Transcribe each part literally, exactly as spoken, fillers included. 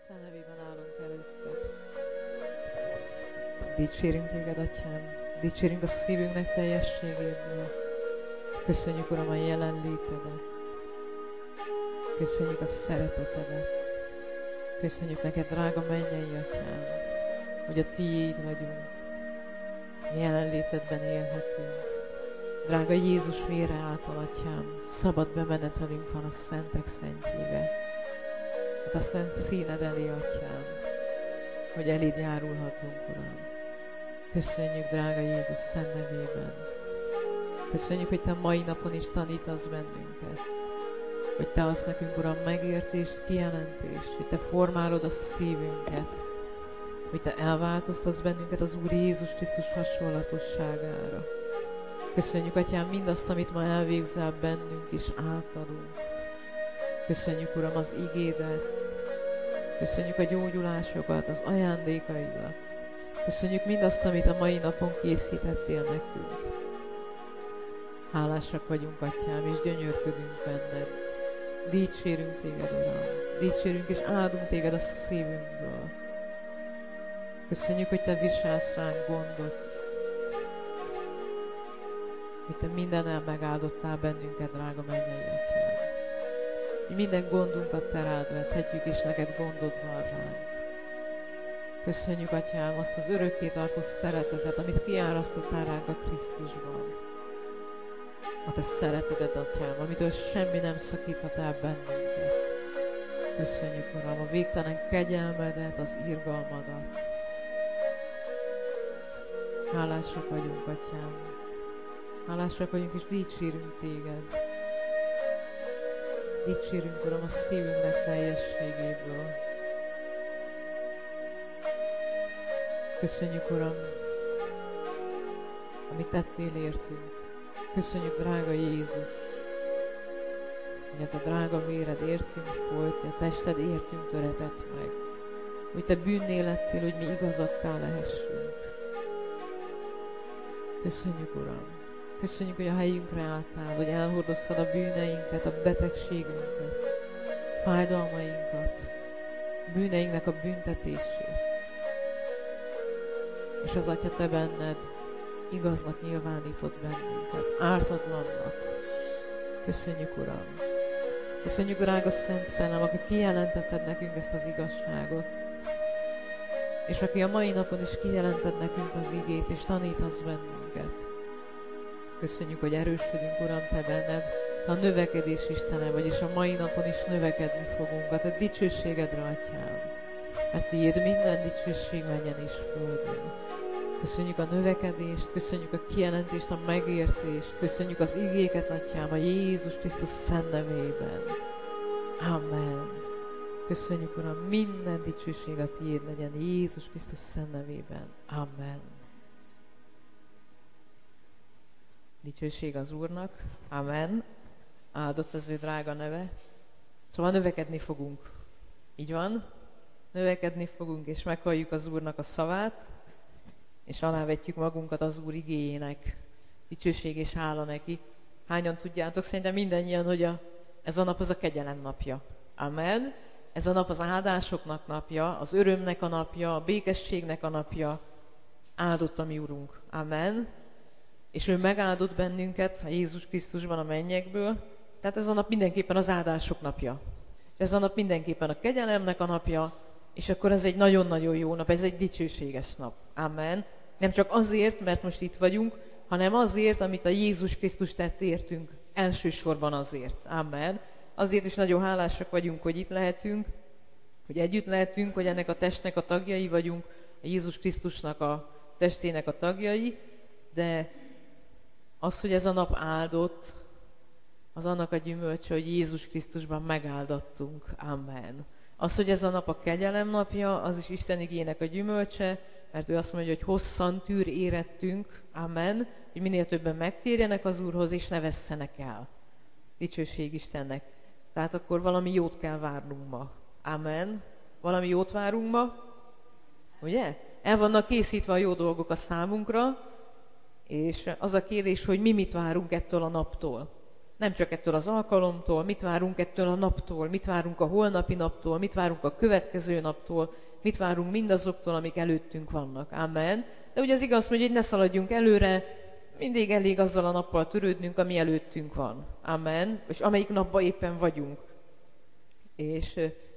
Krisztus nevében állunk előtted. Dicsérünk téged, Atyám, dicsérünk a szívünknek teljességéből. Köszönjük, Uram, a jelenlétedet. Köszönjük a szeretetedet. Köszönjük neked, drága mennyei Atyám, hogy a tiéd vagyunk. A jelenlétedben élhetünk. Drága Jézus vére által, Atyám, szabad bemenetelünk van a szentek szentjébe. Hát a szent színed elé, Atyám, hogy eléd járulhatunk, Uram. Köszönjük, drága Jézus szent nevében. Köszönjük, hogy Te mai napon is tanítasz bennünket. Hogy Te adsz nekünk, Uram, megértést, kijelentést, hogy Te formálod a szívünket, hogy Te elváltoztatsz bennünket az Úr Jézus Krisztus hasonlatosságára. Köszönjük, Atyám, mindazt, amit ma elvégzel bennünk és általunk. Köszönjük, Uram, az igédet. Köszönjük a gyógyulásokat, az ajándékaidat. Köszönjük mindazt, amit a mai napon készítettél nekünk. Hálásak vagyunk, Atyám, és gyönyörködünk benned. Dicsérünk téged, Uram. Dicsérünk és áldunk téged a szívünkből. Köszönjük, hogy Te viselsz ránk gondot. Hogy Te mindennel megáldottál bennünket, drága mennyei Atyám. Mi minden gondunkat Te rád vethetjük, és neked gondod van ránk. Köszönjük, Atyám, azt az örökké tartó szeretetet, amit kiárasztottál ránk a Krisztusban. A Te szeretetet, Atyám, amitől semmi nem szakíthat el bennünket. Köszönjük, Uram, a végtelen kegyelmedet, az irgalmadat. Hálásak vagyunk, Atyám. Hálásak vagyunk, és dicsérünk téged. Dicsérünk, Uram, a szívünknek teljességéből. Köszönjük, Uram, amit tettél értünk. Köszönjük, drága Jézus, hogy a Te drága véred értünk folyt, hogy a tested értünk töretett meg. Hogy Te bűnné lettél, hogy mi igazakká lehessünk. Köszönjük, Uram. Köszönjük, hogy a helyünkre álltál, hogy elhordoztad a bűneinket, a betegségünket, fájdalmainkat, bűneinknek a büntetését. És az Atya, Te benned igaznak nyilvánított bennünket, ártatlannak. Köszönjük, Uram. Köszönjük, drága Szent Szellem, aki kijelentetted nekünk ezt az igazságot, és aki a mai napon is kijelented nekünk az igét, és tanítasz bennünket. Köszönjük, hogy erősödünk, Uram, Te benned, Te a növekedés Istene vagy, és a mai napon is növekedni fogunk a Te dicsőségedre, Atyám. Mert Tiéd minden dicsőség menjen és földön. Köszönjük a növekedést, köszönjük a kijelentést, a megértést, köszönjük az igéket, Atyám, a Jézus Krisztus szent nevében. Amen. Köszönjük, Uram, minden dicsőség a Tiéd legyen Jézus Krisztus szent nevében. Amen. Dicsőség az Úrnak. Amen. Áldott az ő drága neve. Szóval növekedni fogunk. Így van? Növekedni fogunk, és meghalljuk az Úrnak a szavát, és alávetjük magunkat az Úr igéjének. Dicsőség és hála neki. Hányan tudjátok? Szerintem mindannyian, hogy a, ez a nap az a kegyelem napja. Amen. Ez a nap az áldásoknak napja, az örömnek a napja, a békességnek a napja. Áldott a mi Urunk. Amen. És ő megáldott bennünket a Jézus Krisztusban a mennyekből. Tehát ez a nap mindenképpen az áldások napja. Ez a nap mindenképpen a kegyelemnek a napja, és akkor ez egy nagyon-nagyon jó nap, ez egy dicsőséges nap. Amen. Nem csak azért, mert most itt vagyunk, hanem azért, amit a Jézus Krisztus tett értünk, elsősorban azért. Amen. Azért is nagyon hálásak vagyunk, hogy itt lehetünk, hogy együtt lehetünk, hogy ennek a testnek a tagjai vagyunk, a Jézus Krisztusnak a testének a tagjai, de az, hogy ez a nap áldott, az annak a gyümölcse, hogy Jézus Krisztusban megáldattunk. Amen. Az, hogy ez a nap a kegyelem napja, az is Isten igének a gyümölcse, mert ő azt mondja, hogy hosszan tűr érettünk. Amen. Hogy minél többen megtérjenek az Úrhoz, és ne vesszenek el. Dicsőség Istennek. Tehát akkor valami jót kell várnunk ma. Amen. Valami jót várunk ma. Ugye? El vannak készítve a jó dolgok a számunkra, és az a kérdés, hogy mi mit várunk ettől a naptól. Nem csak ettől az alkalomtól, mit várunk ettől a naptól, mit várunk a holnapi naptól, mit várunk a következő naptól, mit várunk mindazoktól, amik előttünk vannak. Amen. De ugye az igaz, hogy ne szaladjunk előre, mindig elég azzal a nappal törődnünk, ami előttünk van. Amen. És amelyik napban éppen vagyunk. És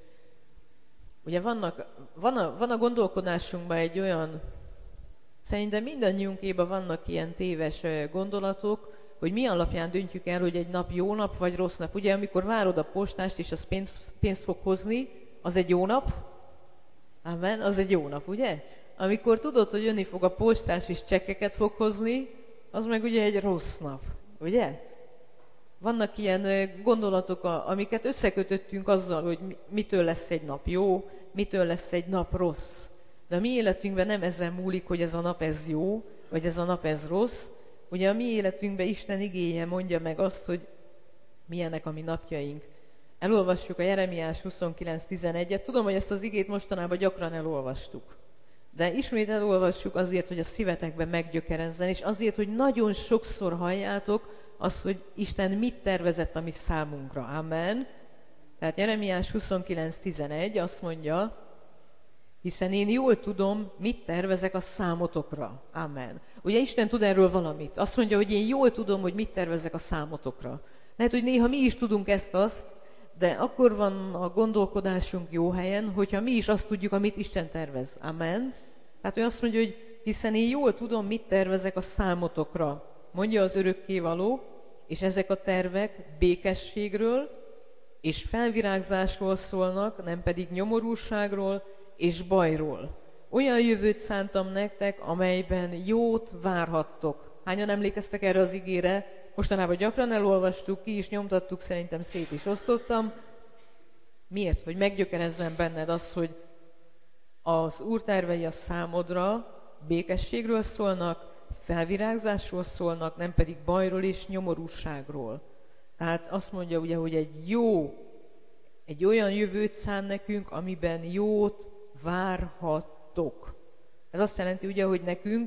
ugye vannak, van, a, van a gondolkodásunkban egy olyan, szerintem mindannyiunkében vannak ilyen téves gondolatok, hogy mi alapján döntjük el, hogy egy nap jó nap vagy rossz nap. Ugye, amikor várod a postást, és az pénzt, pénzt fog hozni, az egy jó nap? Amen, az egy jó nap, ugye? Amikor tudod, hogy jönni fog a postás, és csekkeket fog hozni, az meg ugye egy rossz nap, ugye? Vannak ilyen gondolatok, amiket összekötöttünk azzal, hogy mitől lesz egy nap jó, mitől lesz egy nap rossz. De a mi életünkben nem ezen múlik, hogy ez a nap ez jó, vagy ez a nap ez rossz. Ugye a mi életünkben Isten igéje mondja meg azt, hogy milyenek a mi napjaink. Elolvassuk a Jeremiás huszonkilenc tizenegyet. Tudom, hogy ezt az igét mostanában gyakran elolvastuk. De ismét elolvassuk azért, hogy a szívetekben meggyökerezzen, és azért, hogy nagyon sokszor halljátok azt, hogy Isten mit tervezett a mi számunkra. Amen. Tehát Jeremiás huszonkilenc tizenegy azt mondja, hiszen én jól tudom, mit tervezek a számotokra. Amen. Ugye Isten tud erről valamit. Azt mondja, hogy én jól tudom, hogy mit tervezek a számotokra. Lehet, hogy néha mi is tudunk ezt-azt, de akkor van a gondolkodásunk jó helyen, hogyha mi is azt tudjuk, amit Isten tervez. Amen. Tehát ő azt mondja, hogy hiszen én jól tudom, mit tervezek a számotokra. Mondja az örökkévaló, és ezek a tervek békességről és felvirágzásról szólnak, nem pedig nyomorúságról és bajról. Olyan jövőt szántam nektek, amelyben jót várhattok. Hányan emlékeztek erre az igére? Mostanában gyakran elolvastuk, ki is nyomtattuk, szerintem szét is osztottam. Miért? Hogy meggyökerezzen benned az, hogy az Úr tervei a számodra békességről szólnak, felvirágzásról szólnak, nem pedig bajról és nyomorúságról. Tehát azt mondja ugye, hogy egy jó, egy olyan jövőt szán nekünk, amiben jót várhattok. Ez azt jelenti ugye, hogy nekünk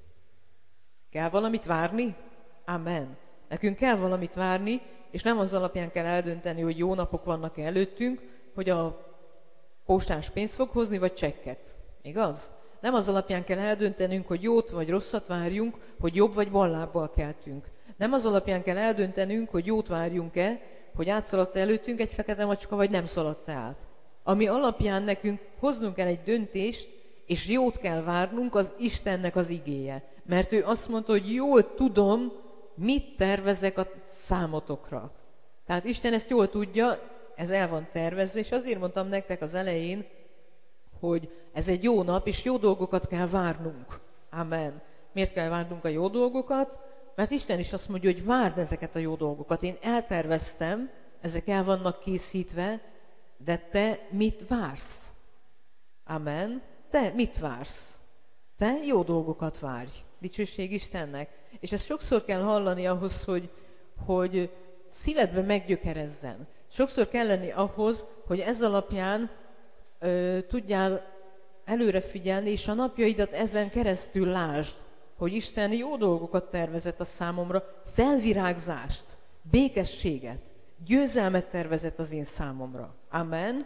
kell valamit várni? Amen. Nekünk kell valamit várni, és nem az alapján kell eldönteni, hogy jó napok vannak előttünk, hogy a postás pénzt fog hozni, vagy csekket. Igaz? Nem az alapján kell eldöntenünk, hogy jót vagy rosszat várjunk, hogy jobb vagy bal lábbal keltünk. Nem az alapján kell eldöntenünk, hogy jót várjunk-e, hogy átszaladt előttünk egy fekete macska, vagy nem szaladt át. Ami alapján nekünk hoznunk kell egy döntést, és jót kell várnunk, az Istennek az igéje. Mert ő azt mondta, hogy jól tudom, mit tervezek a számotokra. Tehát Isten ezt jól tudja, ez el van tervezve, és azért mondtam nektek az elején, hogy ez egy jó nap, és jó dolgokat kell várnunk. Amen. Miért kell várnunk a jó dolgokat? Mert Isten is azt mondja, hogy várd ezeket a jó dolgokat. Én elterveztem, ezek el vannak készítve, de te mit vársz? Amen. Te mit vársz? Te jó dolgokat várj. Dicsőség Istennek. És ezt sokszor kell hallani ahhoz, hogy, hogy szívedbe meggyökerezzen. Sokszor kell lenni ahhoz, hogy ez alapján ö, tudjál előre figyelni, és a napjaidat ezen keresztül lásd, hogy Isten jó dolgokat tervezett a számomra, felvirágzást, békességet, győzelmet tervezett az én számomra. Amen.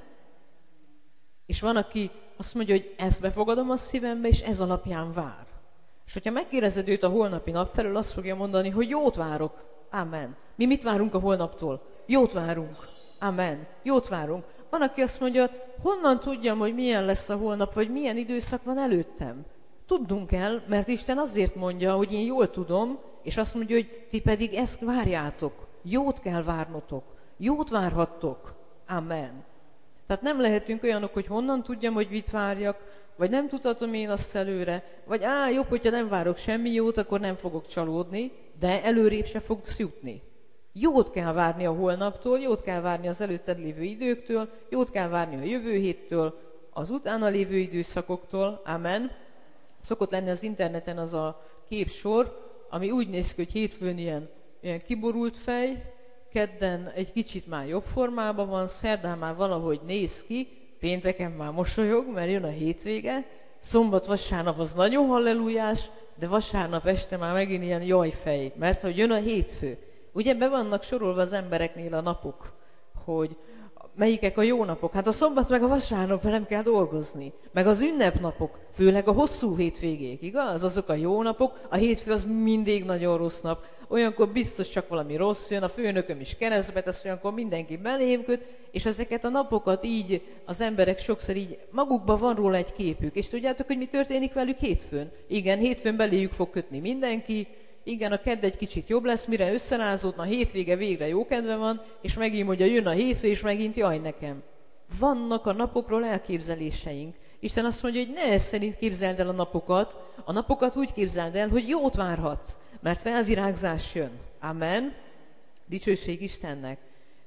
És van, aki azt mondja, hogy ezt befogadom a szívembe, és ez alapján vár. És hogyha megkérdezed őt a holnapi nap felől, azt fogja mondani, hogy jót várok. Amen. Mi mit várunk a holnaptól? Jót várunk. Amen. Jót várunk. Van, aki azt mondja, honnan tudjam, hogy milyen lesz a holnap, vagy milyen időszak van előttem? Tudnunk kell, mert Isten azért mondja, hogy én jól tudom, és azt mondja, hogy ti pedig ezt várjátok. Jót kell várnotok. Jót várhattok. Amen. Tehát nem lehetünk olyanok, hogy honnan tudjam, hogy mit várjak, vagy nem tudhatom én azt előre, vagy á, jobb, hogyha nem várok semmi jót, akkor nem fogok csalódni, de előrébb se fogsz jutni. Jót kell várni a holnaptól, jót kell várni az előtted lévő időktől, jót kell várni a jövő héttől, az utána lévő időszakoktól. Amen. Szokott lenni az interneten az a képsor, ami úgy néz ki, hogy hétfőn ilyen, ilyen kiborult fej, kedden egy kicsit már jobb formában van, szerdán már valahogy néz ki, pénteken már mosolyog, mert jön a hétvége, szombat, vasárnap az nagyon hallelujás, de vasárnap este már megint ilyen jajfej, mert hogy jön a hétfő. Ugye be vannak sorolva az embereknél a napok, hogy melyikek a jó napok. Hát a szombat meg a vasárnap nem kell dolgozni. Meg az ünnepnapok, főleg a hosszú hétvégék, igaz? Azok a jó napok, a hétfő az mindig nagyon rossz nap. Olyankor biztos csak valami rossz jön, a főnököm is keresztbe tesz, olyankor mindenki belém köt, és ezeket a napokat így az emberek sokszor így magukban van róla egy képük. És tudjátok, hogy mi történik velük hétfőn? Igen, hétfőn beléjük fog kötni mindenki, igen, a kedd egy kicsit jobb lesz, mire összerázódna, a hétvége végre jó kedve van, és megint mondja, jön a hétfő, és megint jaj nekem. Vannak a napokról elképzeléseink. Isten azt mondja, hogy ne ez szerint képzeld el a napokat, a napokat úgy képzeld el, hogy jót várhatsz, mert felvirágzás jön. Amen. Dicsőség Istennek.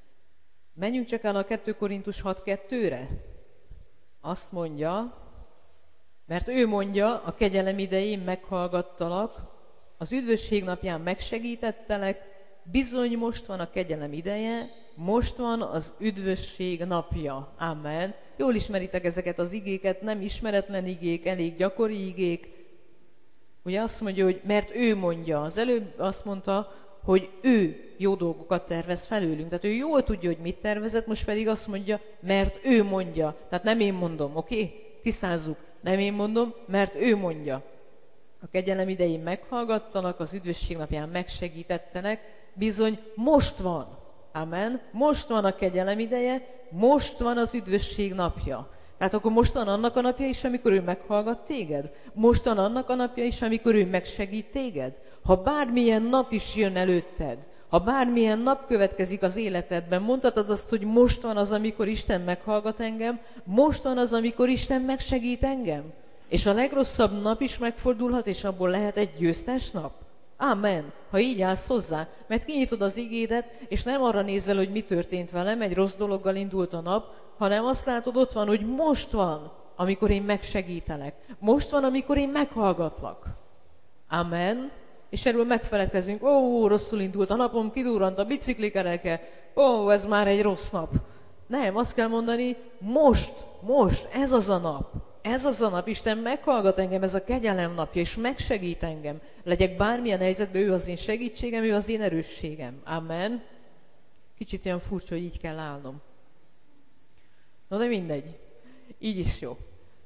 Menjünk csak el a kettő Korintus hat kettőre. Azt mondja, mert ő mondja, a kegyelem idején meghallgattalak, az üdvösség napján megsegítettelek, bizony most van a kegyelem ideje, most van az üdvösség napja. Amen. Jól ismeritek ezeket az igéket, nem ismeretlen igék, elég gyakori igék. Ugye azt mondja, hogy mert ő mondja, az előbb azt mondta, hogy ő jó dolgokat tervez felőlünk. Tehát ő jól tudja, hogy mit tervezett, most pedig azt mondja, mert ő mondja. Tehát nem én mondom, oké? Okay? Tisztázzuk. Nem én mondom, mert ő mondja. A kegyelem idején meghallgattanak, az üdvösség napján megsegítettenek, bizony most van. Amen. Most van a kegyelem ideje, most van az üdvösség napja. Tehát akkor most van annak a napja is, amikor ő meghallgat téged? Most van annak a napja is, amikor ő megsegít téged? Ha bármilyen nap is jön előtted, ha bármilyen nap következik az életedben, mondhatod azt, hogy most van az, amikor Isten meghallgat engem, most van az, amikor Isten megsegít engem. És a legrosszabb nap is megfordulhat, és abból lehet egy győztes nap. Amen. Ha így állsz hozzá, mert kinyitod az igédet, és nem arra nézel, hogy mi történt velem, egy rossz dologgal indult a nap, hanem azt látod, ott van, hogy most van, amikor én megsegítelek. Most van, amikor én meghallgatlak. Amen. És erről megfeledkezünk, ó, rosszul indult a napom, kidurrant a biciklikereke, ó, ez már egy rossz nap. Nem, azt kell mondani, most, most, ez az a nap. Ez az a nap, Isten meghallgat engem, ez a kegyelem napja, és megsegít engem. Legyek bármilyen helyzetben, ő az én segítségem, ő az én erősségem. Amen. Kicsit olyan furcsa, hogy így kell állnom. Na de mindegy. Így is jó.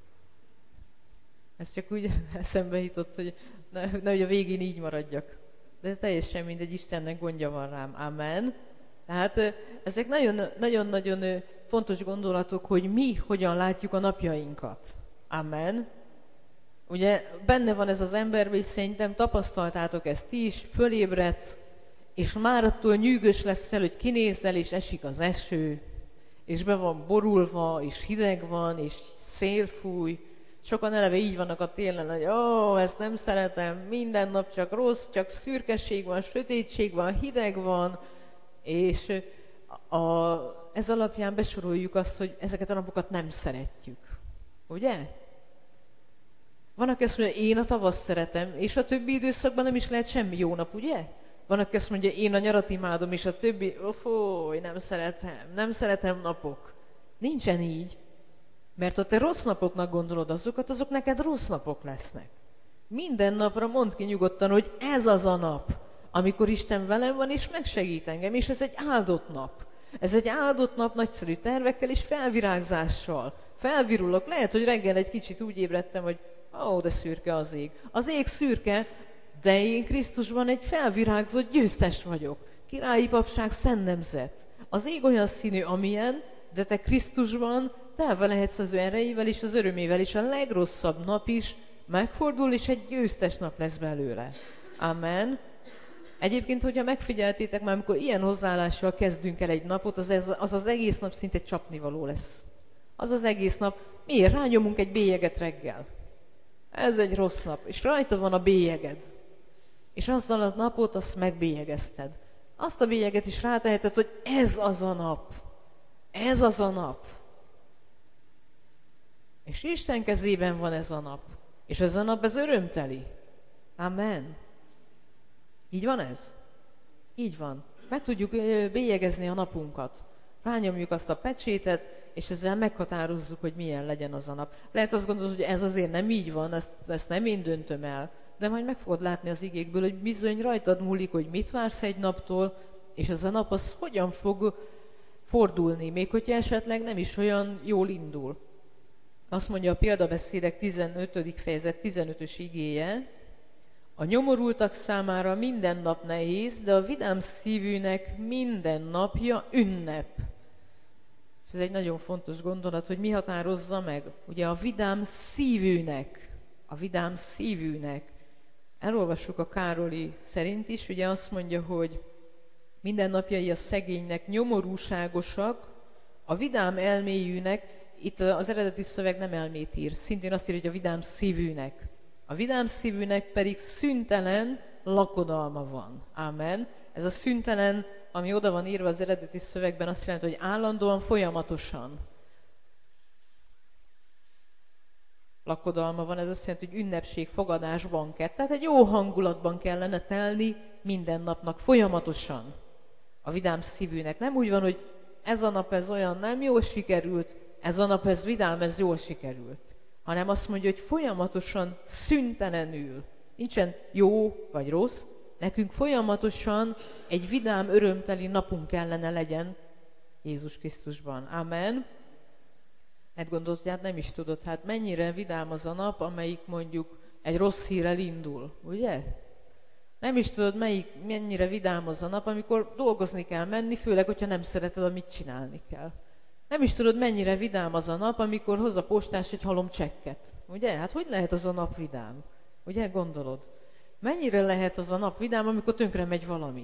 Ez csak úgy eszembe jutott, hogy ne, nehogy a végén így maradjak. De teljesen mindegy, Istennek gondja van rám. Amen. Tehát ezek nagyon-nagyon fontos gondolatok, hogy mi hogyan látjuk a napjainkat. Amen. Ugye benne van ez az emberben, és szerintem tapasztaltátok ezt ti is, fölébredsz, és már attól nyűgös leszel, hogy kinézel, és esik az eső, és be van borulva, és hideg van, és szél fúj. Sokan eleve így vannak a télen, hogy ó, ezt nem szeretem, minden nap csak rossz, csak szürkeség van, sötétség van, hideg van, és a, ez alapján besoroljuk azt, hogy ezeket a napokat nem szeretjük. Ugye? Van, aki azt mondja, én a tavaszt szeretem, és a többi időszakban nem is lehet semmi jó nap, ugye? Van, aki azt mondja, én a nyarat imádom, és a többi, ofój, nem szeretem, nem szeretem napok. Nincsen így. Mert ha te rossz napoknak gondolod azokat, azok neked rossz napok lesznek. Minden napra mondd ki nyugodtan, hogy ez az a nap, amikor Isten velem van, és megsegít engem, és ez egy áldott nap. Ez egy áldott nap nagyszerű tervekkel és felvirágzással. Felvirulok. Lehet, hogy reggel egy kicsit úgy ébredtem, hogy ó, de szürke az ég. Az ég szürke, de én Krisztusban egy felvirágzott győztes vagyok. Királyi papság szent nemzet. Az ég olyan színű, amilyen, de te Krisztusban telve lehetsz az ő erejével és az örömével, és a legrosszabb nap is megfordul, és egy győztes nap lesz belőle. Amen. Egyébként, hogyha megfigyeltétek már, amikor ilyen hozzáállással kezdünk el egy napot, az ez, az, az egész nap szinte csapnivaló lesz. Az az egész nap, miért rányomunk egy bélyeget reggel? Ez egy rossz nap, és rajta van a bélyeged. És azzal a napot azt megbélyegezted. Azt a bélyeget is ráteheted, hogy ez az a nap. Ez az a nap. És Isten kezében van ez a nap. És ez a nap, ez örömteli. Amen. Így van ez? Így van. Meg tudjuk bélyegezni a napunkat. Rányomjuk azt a pecsétet, és ezzel meghatározzuk, hogy milyen legyen az a nap. Lehet azt gondolod, hogy ez azért nem így van, ezt, ezt nem én döntöm el, de majd meg fogod látni az igékből, hogy bizony rajtad múlik, hogy mit vársz egy naptól, és ez a nap az hogyan fog fordulni, még hogyha esetleg nem is olyan jól indul. Azt mondja a példabeszédek tizenötödik fejezet tizenötös igéje, a nyomorultak számára minden nap nehéz, de a vidám szívűnek minden napja ünnep. És ez egy nagyon fontos gondolat, hogy mi határozza meg. Ugye a vidám szívűnek, a vidám szívűnek. Elolvassuk a Károli szerint is, ugye azt mondja, hogy minden napjai a szegénynek nyomorúságosak, a vidám elméjűnek, itt az eredeti szöveg nem elmét ír, szintén azt írja, hogy a vidám szívűnek. A vidám szívűnek pedig szüntelen lakodalma van. Ámen. Ez a szüntelen, ami oda van írva az eredeti szövegben, azt jelenti, hogy állandóan, folyamatosan lakodalma van, ez azt jelenti, hogy ünnepség, fogadás, bankett. Tehát egy jó hangulatban kellene telni minden napnak, folyamatosan. A vidám szívűnek. Nem úgy van, hogy ez a nap ez olyan nem jól sikerült, ez a nap ez vidám, ez jól sikerült. Hanem azt mondja, hogy folyamatosan, szüntelenül. Nincsen jó vagy rossz, nekünk folyamatosan egy vidám, örömteli napunk kellene legyen Jézus Krisztusban. Amen. Hát gondolod, hogy hát nem is tudod, hát mennyire vidám az a nap, amelyik mondjuk egy rossz hírrel indul, ugye? Nem is tudod, melyik, mennyire vidám az a nap, amikor dolgozni kell menni, főleg, hogyha nem szereted, amit csinálni kell. Nem is tudod, mennyire vidám az a nap, amikor hoz a postás egy halom csekket. Ugye? Hát hogy lehet az a nap vidám? Ugye, gondolod? Mennyire lehet az a nap vidám, amikor tönkre megy valami?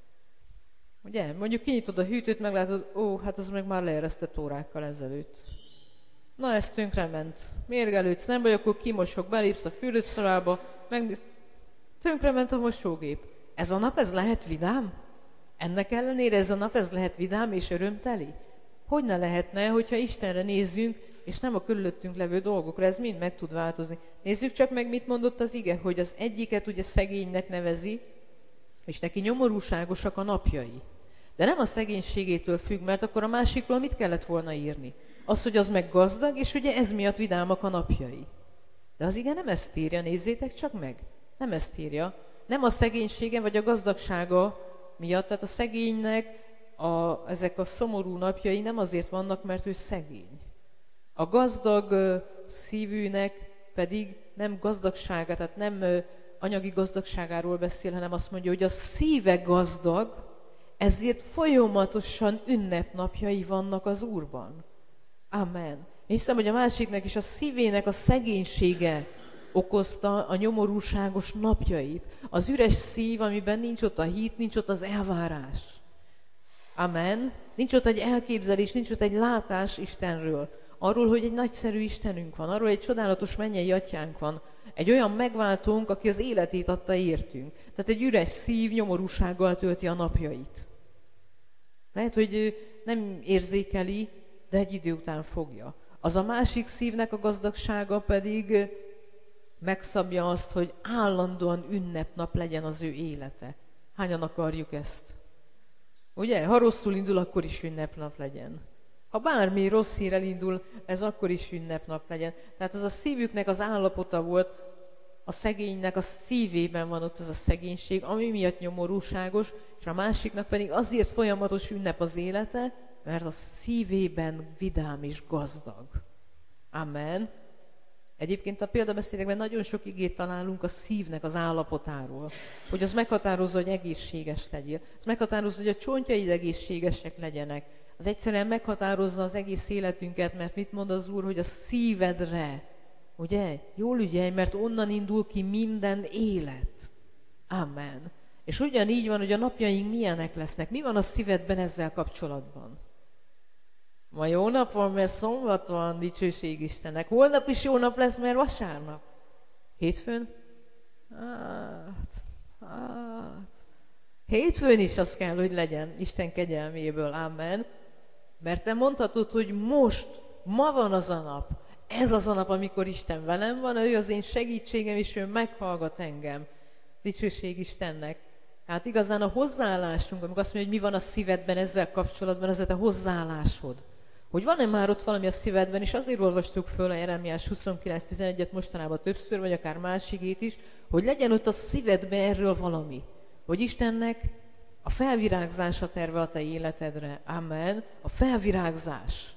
Ugye? Mondjuk kinyitod a hűtőt, meglátod, ó, hát az meg már leeresztett órákkal ezelőtt. Na, ez tönkrement. Mérgelődsz, nem vagy, akkor kimosok, belépsz a fürdőszobába, megnézd, tönkrement a mosógép. Ez a nap, ez lehet vidám? Ennek ellenére ez a nap, ez lehet vidám és örömteli? Hogy ne lehetne, hogyha Istenre nézzünk, és nem a körülöttünk levő dolgokra, ez mind meg tud változni. Nézzük csak meg, mit mondott az ige, hogy az egyiket ugye szegénynek nevezi, és neki nyomorúságosak a napjai. De nem a szegénységétől függ, mert akkor a másikról mit kellett volna írni? Az, hogy az meg gazdag, és ugye ez miatt vidámak a napjai. De az ige nem ezt írja, nézzétek csak meg. Nem ezt írja. Nem a szegénysége vagy a gazdagsága miatt, tehát a szegénynek a, ezek a szomorú napjai nem azért vannak, mert ő szegény. A gazdag uh, szívűnek pedig nem gazdagsága, tehát nem uh, anyagi gazdagságáról beszél, hanem azt mondja, hogy a szíve gazdag, ezért folyamatosan ünnepnapjai vannak az Úrban. Amen. Hiszem, hogy a másiknak is a szívének a szegénysége okozta a nyomorúságos napjait. Az üres szív, amiben nincs ott a hit, nincs ott az elvárás. Amen. Nincs ott egy elképzelés, nincs ott egy látás Istenről. Arról, hogy egy nagyszerű Istenünk van, arról, hogy egy csodálatos mennyei atyánk van. Egy olyan megváltónk, aki az életét adta értünk. Tehát egy üres szív nyomorúsággal tölti a napjait. Lehet, hogy ő nem érzékeli, de egy idő után fogja. Az a másik szívnek a gazdagsága pedig megszabja azt, hogy állandóan ünnepnap legyen az ő élete. Hányan akarjuk ezt? Ugye? Ha rosszul indul, akkor is ünnepnap legyen. Ha bármi rossz hírrel indul, ez akkor is ünnepnap legyen. Tehát az a szívüknek az állapota volt, a szegénynek a szívében van ott az a szegénység, ami miatt nyomorúságos, és a másiknak pedig azért folyamatos ünnep az élete, mert a szívében vidám és gazdag. Amen. Egyébként a példabeszédekben nagyon sok igét találunk a szívnek az állapotáról, hogy az meghatározza, hogy egészséges legyél. Az meghatározza, hogy a csontjaid egészségesek legyenek. Az egyszerűen meghatározza az egész életünket, mert mit mond az Úr, hogy a szívedre, ugye? Jól ügyelj, mert onnan indul ki minden élet. Amen. És ugyanígy van, hogy a napjaink milyenek lesznek. Mi van a szívedben ezzel kapcsolatban? Ma jó nap van, mert szombat van, dicsőség Istennek. Holnap is jó nap lesz, mert vasárnap. Hétfőn? Hát, hát. Hétfőn is az kell, hogy legyen, Isten kegyelméből, amen. Mert te mondhatod, hogy most, ma van az a nap. Ez az a nap, amikor Isten velem van, ő az én segítségem, és ő meghallgat engem. Dicsőség Istennek. Hát igazán a hozzáállásunk, amikor azt mondja, hogy mi van a szívedben ezzel kapcsolatban, az a te hozzáállásod. Hogy van-e már ott valami a szívedben, és azért olvastuk föl a Jeremiás huszonkilenc tizenegyet mostanában többször, vagy akár másigét is, hogy legyen ott a szívedben erről valami. Hogy Istennek A felvirágzás a terve a te életedre. Amen. A felvirágzás.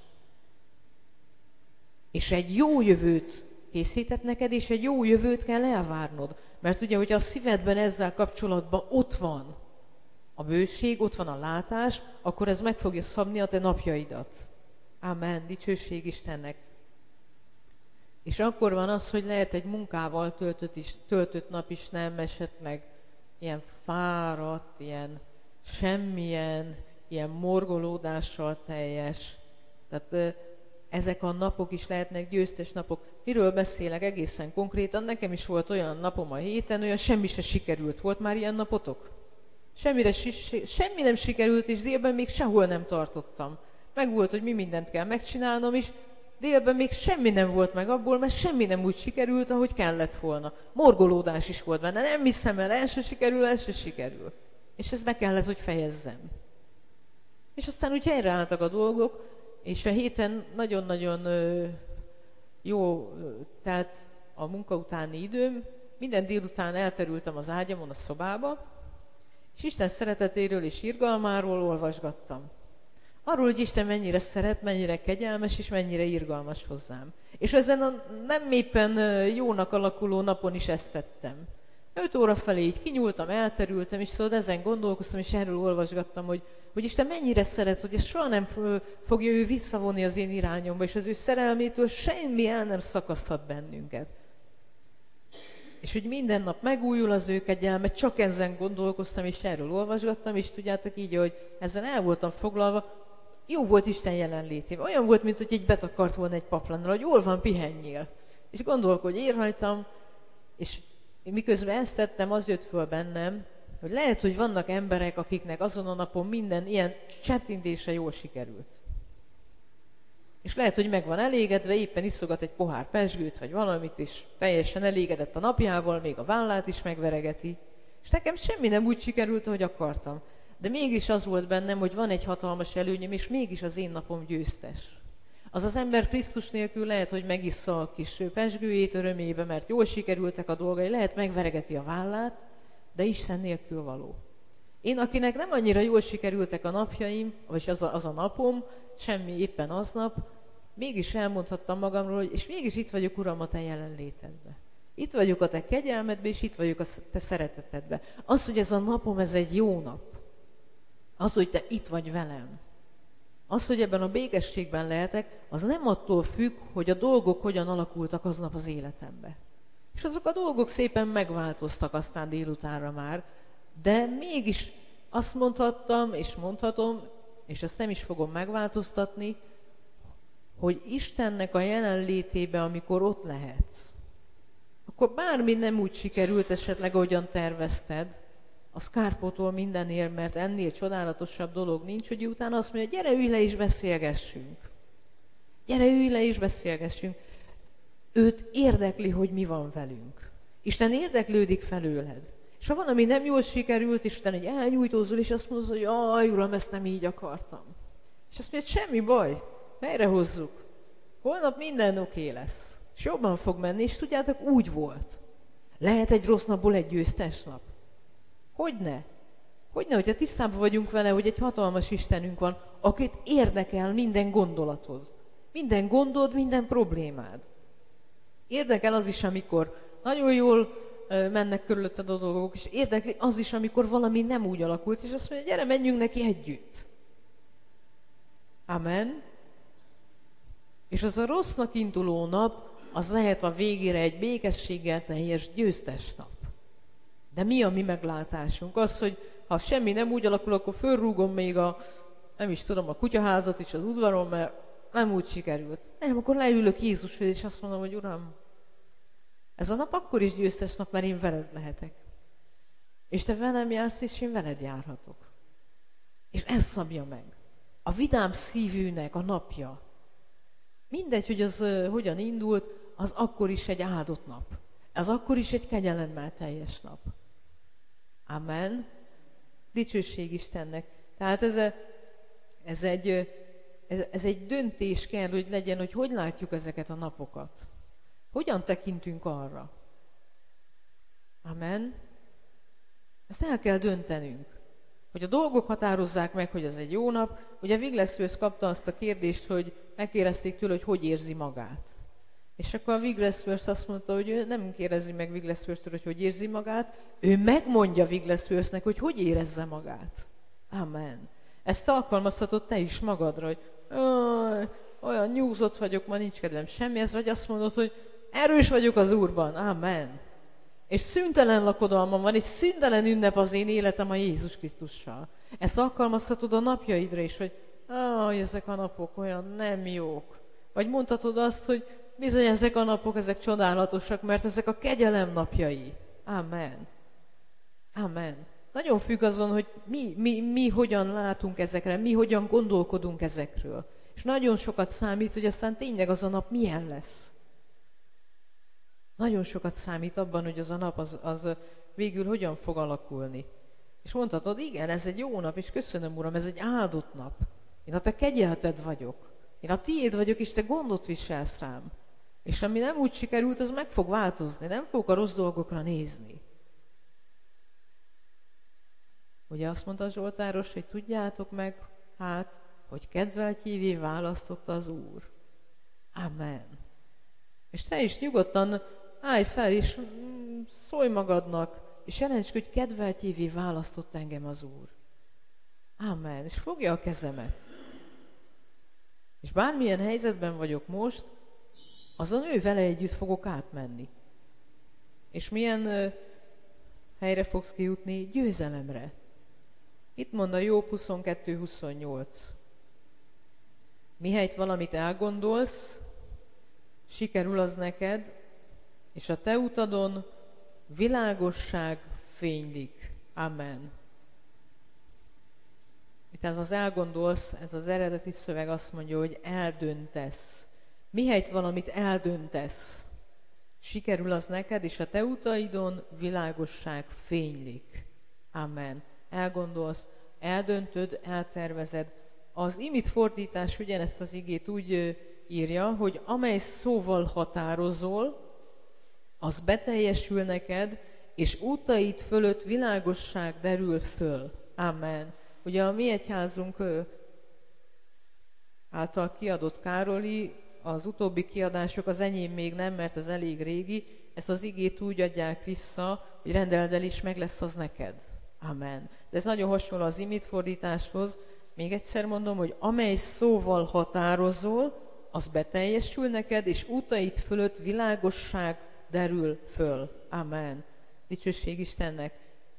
És egy jó jövőt készített neked, és egy jó jövőt kell elvárnod. Mert ugye, hogy a szívedben ezzel kapcsolatban ott van a bőség, ott van a látás, akkor ez meg fogja szabni a te napjaidat. Amen. Dicsőség Istennek. És akkor van az, hogy lehet egy munkával töltött, is, töltött nap is nem esetleg ilyen fáradt, ilyen semmilyen, ilyen morgolódással teljes. Tehát ezek a napok is lehetnek győztes napok. Miről beszélek egészen konkrétan? Nekem is volt olyan napom a héten, olyan semmi se sikerült. Volt már ilyen napotok? Semmire, semmi nem sikerült, és délben még sehol nem tartottam. Meg volt, hogy mi mindent kell megcsinálnom, és délben még semmi nem volt meg abból, mert semmi nem úgy sikerült, ahogy kellett volna. Morgolódás is volt benne. Nem hiszem el, el se sikerül, el se sikerül. És ezt be kellett, hogy fejezzem. És aztán úgy helyreálltak a dolgok, és a héten nagyon-nagyon ö, jó ö, telt a munka utáni időm. Minden délután elterültem az ágyamon a szobába, és Isten szeretetéről és irgalmáról olvasgattam. Arról, hogy Isten mennyire szeret, mennyire kegyelmes, és mennyire irgalmas hozzám. És ezen a nem éppen jónak alakuló napon is ezt tettem. Öt óra felé így kinyúltam, elterültem, és szóval ezen gondolkoztam, és erről olvasgattam, hogy, hogy Isten mennyire szeret, hogy ezt soha nem fogja ő visszavonni az én irányomba, és az ő szerelmétől semmi el nem szakaszthat bennünket. És hogy minden nap megújul az ő kegyelme, csak ezen gondolkoztam, és erről olvasgattam, és tudjátok így, hogy ezen el voltam foglalva, jó volt Isten jelenlétében. Olyan volt, mint hogy így betakart volna egy paplannal, hogy jól van, pihenjél. És gondolkodj, ér rajtam, és miközben ezt tettem, az jött föl bennem, hogy lehet, hogy vannak emberek, akiknek azon a napon minden ilyen csettintése jól sikerült. És lehet, hogy meg van elégedve, éppen iszogat egy pohár pezsgőt, vagy valamit, és teljesen elégedett a napjával, még a vállát is megveregeti. És nekem semmi nem úgy sikerült, ahogy akartam. De mégis az volt bennem, hogy van egy hatalmas előnyöm, és mégis az én napom győztes. Az az ember Krisztus nélkül lehet, hogy megissza a kis pezsgőjét örömébe, mert jól sikerültek a dolgai, lehet megveregeti a vállát, de Isten nélkül való. Én, akinek nem annyira jól sikerültek a napjaim, vagy az a, az a napom, semmi éppen aznap, mégis elmondhattam magamról, hogy és mégis itt vagyok, Uram, a te jelenlétedbe. Itt vagyok a te kegyelmedbe, és itt vagyok a te szeretetedbe. Az, hogy ez a napom, ez egy jó nap. Az, hogy te itt vagy velem. Az, hogy ebben a békességben lehetek, az nem attól függ, hogy a dolgok hogyan alakultak aznap az életembe. És azok a dolgok szépen megváltoztak aztán délutánra már, de mégis azt mondhattam, és mondhatom, és ezt nem is fogom megváltoztatni, hogy Istennek a jelenlétébe, amikor ott lehetsz, akkor bármi nem úgy sikerült esetleg, ahogyan tervezted, az kárpótol mindenért, mert ennél csodálatosabb dolog nincs, hogy utána azt mondja, gyere, ülj le és beszélgessünk. Gyere, ülj le és beszélgessünk. Őt érdekli, hogy mi van velünk. Isten érdeklődik felőled. És ha valami nem jól sikerült, és utána egy elnyújtózol, és azt mondod, hogy jaj, Uram, ezt nem így akartam. És azt mondja, semmi baj, helyre hozzuk. Holnap minden oké lesz. És jobban fog menni, és tudjátok, úgy volt. Lehet egy rossz napból egy győztes nap. Hogyne? Hogyne, hogyha tisztában vagyunk vele, hogy egy hatalmas Istenünk van, akit érdekel minden gondolatod. Minden gondod, minden problémád. Érdekel az is, amikor nagyon jól mennek körülötted a dolgok, és érdekli az is, amikor valami nem úgy alakult, és azt mondja, gyere, menjünk neki együtt. Amen. És az a rossznak induló nap, az lehet a végére egy békességgel teljes győztes nap. De mi a mi meglátásunk? Az, hogy ha semmi nem úgy alakul, akkor fölrúgom még a, nem is tudom, a kutyaházat is az udvaron, mert nem úgy sikerült. Nem, akkor leülök Jézushoz, és azt mondom, hogy Uram, ez a nap akkor is győztes nap, mert én veled lehetek. És te velem jársz, és én veled járhatok. És ez szabja meg. A vidám szívűnek a napja. Mindegy, hogy az uh, hogyan indult, az akkor is egy áldott nap. Az akkor is egy kegyelemmel teljes nap. Amen. Dicsőség Istennek. Tehát ez, a, ez, egy, ez, ez egy döntés kell, hogy legyen, hogy hogy látjuk ezeket a napokat. Hogyan tekintünk arra? Amen. Ezt el kell döntenünk. Hogy a dolgok határozzák meg, hogy ez egy jó nap. Ugye Wigglesworth kapta azt a kérdést, hogy megkérdezték tőle, hogy hogy érzi magát. És akkor a Wigglesworth azt mondta, hogy ő nem kérdezi meg Wigglesworth-től, hogy hogy érzi magát, ő megmondja Wigglesworth-nek, hogy hogy érezze magát. Amen. Ezt alkalmazhatod te is magadra, hogy olyan nyúzott vagyok, ma nincs kedvem semmihez, vagy azt mondod, hogy erős vagyok az Úrban. Amen. És szüntelen lakodalmam van, és szüntelen ünnep az én életem a Jézus Krisztussal. Ezt alkalmazhatod a napjaidra is, hogy ah, ezek a napok olyan nem jók. Vagy mondhatod azt, hogy bizony ezek a napok, ezek csodálatosak, mert ezek a kegyelem napjai. Amen. Amen. Nagyon függ azon, hogy mi, mi, mi hogyan látunk ezekre, mi hogyan gondolkodunk ezekről. És nagyon sokat számít, hogy aztán tényleg az a nap milyen lesz. Nagyon sokat számít abban, hogy az a nap az, az végül hogyan fog alakulni. És mondhatod, igen, ez egy jó nap, és köszönöm, Uram, ez egy áldott nap. Én a te kegyelted vagyok. Én a tiéd vagyok, és te gondot viselsz rám. És ami nem úgy sikerült, az meg fog változni. Nem fogok a rossz dolgokra nézni. Ugye azt mondta Zsoltáros, hogy tudjátok meg, hát, hogy kedveltjévé választotta az Úr. Amen. És te is nyugodtan állj fel, és szólj magadnak, és jelentsd, hogy kedveltjévé választott engem az Úr. Amen. És fogja a kezemet. És bármilyen helyzetben vagyok most, azon ő vele együtt fogok átmenni. És milyen uh, helyre fogsz kijutni? Győzelemre. Itt mond a Jobb huszonkettő huszonnyolc. Mihelyt valamit elgondolsz, sikerül az neked, és a te utadon világosság fénylik. Amen. Itt ez az elgondolsz, ez az eredeti szöveg azt mondja, hogy eldöntesz. Mihelyt valamit eldöntesz, sikerül az neked, és a te utaidon világosság fénylik. Amen. Elgondolsz, eldöntöd, eltervezed. Az imit fordítás ugyanezt az igét úgy írja, hogy amely szóval határozol, az beteljesül neked, és utaid fölött világosság derül föl. Amen. Ugye a mi egyházunk által kiadott Károli, az utóbbi kiadások, az enyém még nem, mert az elég régi, ezt az igét úgy adják vissza, hogy rendeld el, és meg lesz az neked. Amen. De ez nagyon hasonló az imit fordításhoz. Még egyszer mondom, hogy amely szóval határozol, az beteljesül neked, és utaid fölött világosság derül föl. Amen. Dicsőség Istennek.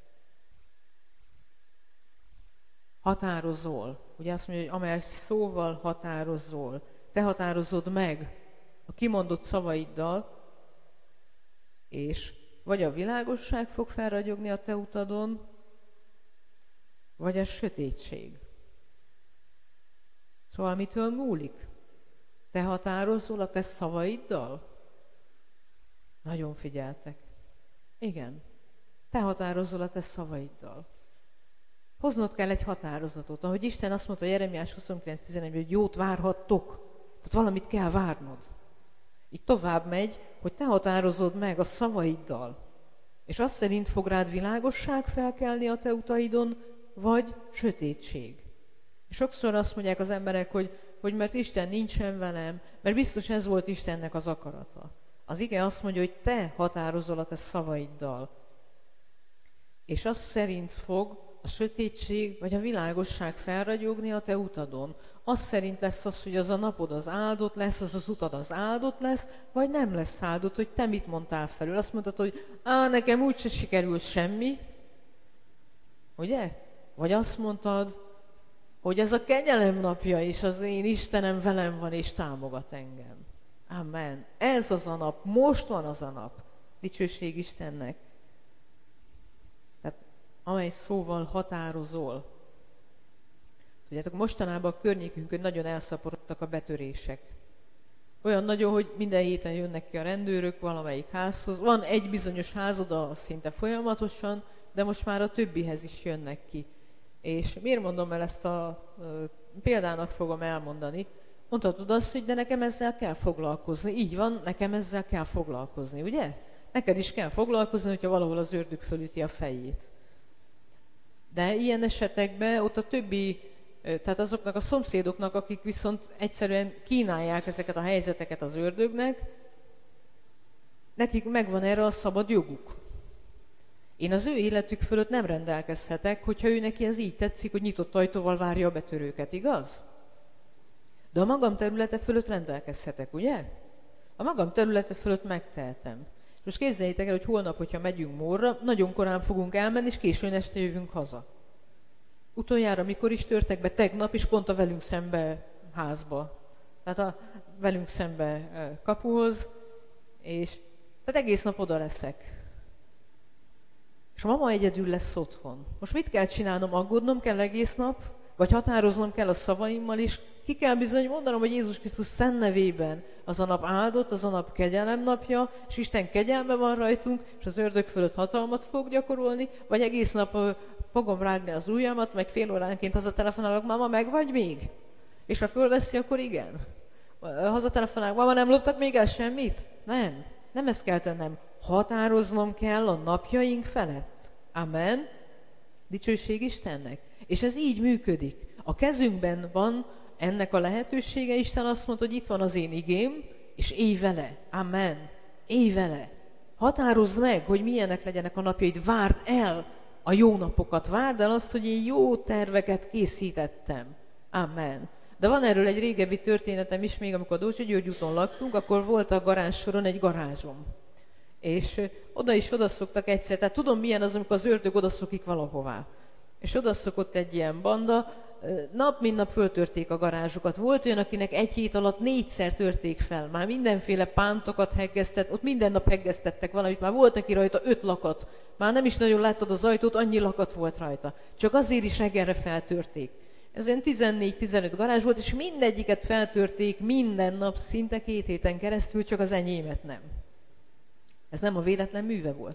Határozol. Ugye azt mondja, hogy amely szóval határozol. Te határozod meg a kimondott szavaiddal, és vagy a világosság fog felragyogni a te utadon, vagy a sötétség. Szóval mitől múlik? Te határozol a te szavaiddal? Nagyon figyeltek. Igen. Te határozol a te szavaiddal. Hoznod kell egy határozatot. Ahogy Isten azt mondta Jeremiás huszonkilenc tizenegyben, hogy jót várhattok. Tehát valamit kell várnod. Így tovább megy, hogy te határozod meg a szavaiddal. És azt szerint fog rád világosság felkelni a te utaidon, vagy sötétség. És sokszor azt mondják az emberek, hogy, hogy mert Isten nincsen velem, mert biztos ez volt Istennek az akarata. Az ige azt mondja, hogy te határozol a te szavaiddal. És az szerint fog a sötétség vagy a világosság felragyogni a te utadon. Az szerint lesz az, hogy az a napod az áldott lesz, az az utad az áldott lesz, vagy nem lesz áldott, hogy te mit mondtál felül. Azt mondtad, hogy á, nekem úgyse sikerül semmi. Ugye? Vagy azt mondtad, hogy ez a kegyelem napja, és az én Istenem velem van, és támogat engem. Amen. Ez az a nap, most van az a nap. Dicsőség Istennek. Tehát amely szóval határozol. Tudjátok, mostanában a környékünkön nagyon elszaporodtak a betörések. Olyan nagyon, hogy minden héten jönnek ki a rendőrök valamelyik házhoz. Van egy bizonyos ház oda szinte folyamatosan, de most már a többihez is jönnek ki. És miért mondom el ezt a ö, példának fogom elmondani? Mondhatod azt, hogy de nekem ezzel kell foglalkozni. Így van, nekem ezzel kell foglalkozni, ugye? Neked is kell foglalkozni, hogyha valahol az ördög fölüti a fejét. De ilyen esetekben ott a többi, tehát azoknak a szomszédoknak, akik viszont egyszerűen kínálják ezeket a helyzeteket az ördögnek, nekik megvan erre a szabad joguk. Én az ő életük fölött nem rendelkezhetek, hogyha ő neki ez így tetszik, hogy nyitott ajtóval várja a betörőket, igaz? De a magam területe fölött rendelkezhetek, ugye? A magam területe fölött megtehetem. Most képzeljétek el, hogy holnap, hogyha megyünk Mórra, nagyon korán fogunk elmenni, és későn este jövünk haza. Utoljára mikor is törtek be? Tegnap, és pont a velünk szembe házba. Tehát a velünk szembe kapuhoz, és tehát egész nap oda leszek. És a mama egyedül lesz otthon. Most mit kell csinálnom? Aggódnom kell egész nap? Vagy határoznom kell a szavaimmal is? Ki kell bizony mondanom, hogy Jézus Krisztus szent nevében az a nap áldott, az a nap kegyelem napja, és Isten kegyelme van rajtunk, és az ördög fölött hatalmat fog gyakorolni, vagy egész nap uh, fogom rágni az ujjamat, meg fél óránként hazatelefonálok, mama, meg vagy még? És ha fölveszi, akkor igen. Hazatelefonálok, mama, nem loptak még el semmit? Nem. Nem ezt kell tennem. Határoznom kell a napjaink felett. Amen. Dicsőség Istennek. És ez így működik. A kezünkben van ennek a lehetősége. Isten azt mondta, hogy itt van az én igém, és élj vele. Amen. Élj vele. Határozd meg, hogy milyenek legyenek a napjaid. Várd el a jó napokat. Várd el azt, hogy én jó terveket készítettem. Amen. De van erről egy régebbi történetem is, még amikor a Dózsa György úton laktunk, akkor volt a garázssoron egy garázsom. És oda is odaszoktak egyszer, tehát tudom milyen az, amikor az ördög odaszokik valahová. És odaszokott egy ilyen banda, nap mint nap föltörték a garázsukat. Volt olyan, akinek egy hét alatt négyszer törték fel, már mindenféle pántokat heggeztett, ott minden nap heggeztettek valamit, már volt neki rajta öt lakat. Már nem is nagyon láttad az ajtót, annyi lakat volt rajta. Csak azért is reggelre feltörték. Ez ilyen tizennégy-tizenöt garázs volt, és mindegyiket feltörték minden nap, szinte két héten keresztül, csak az enyémet nem. Ez nem a véletlen műve volt.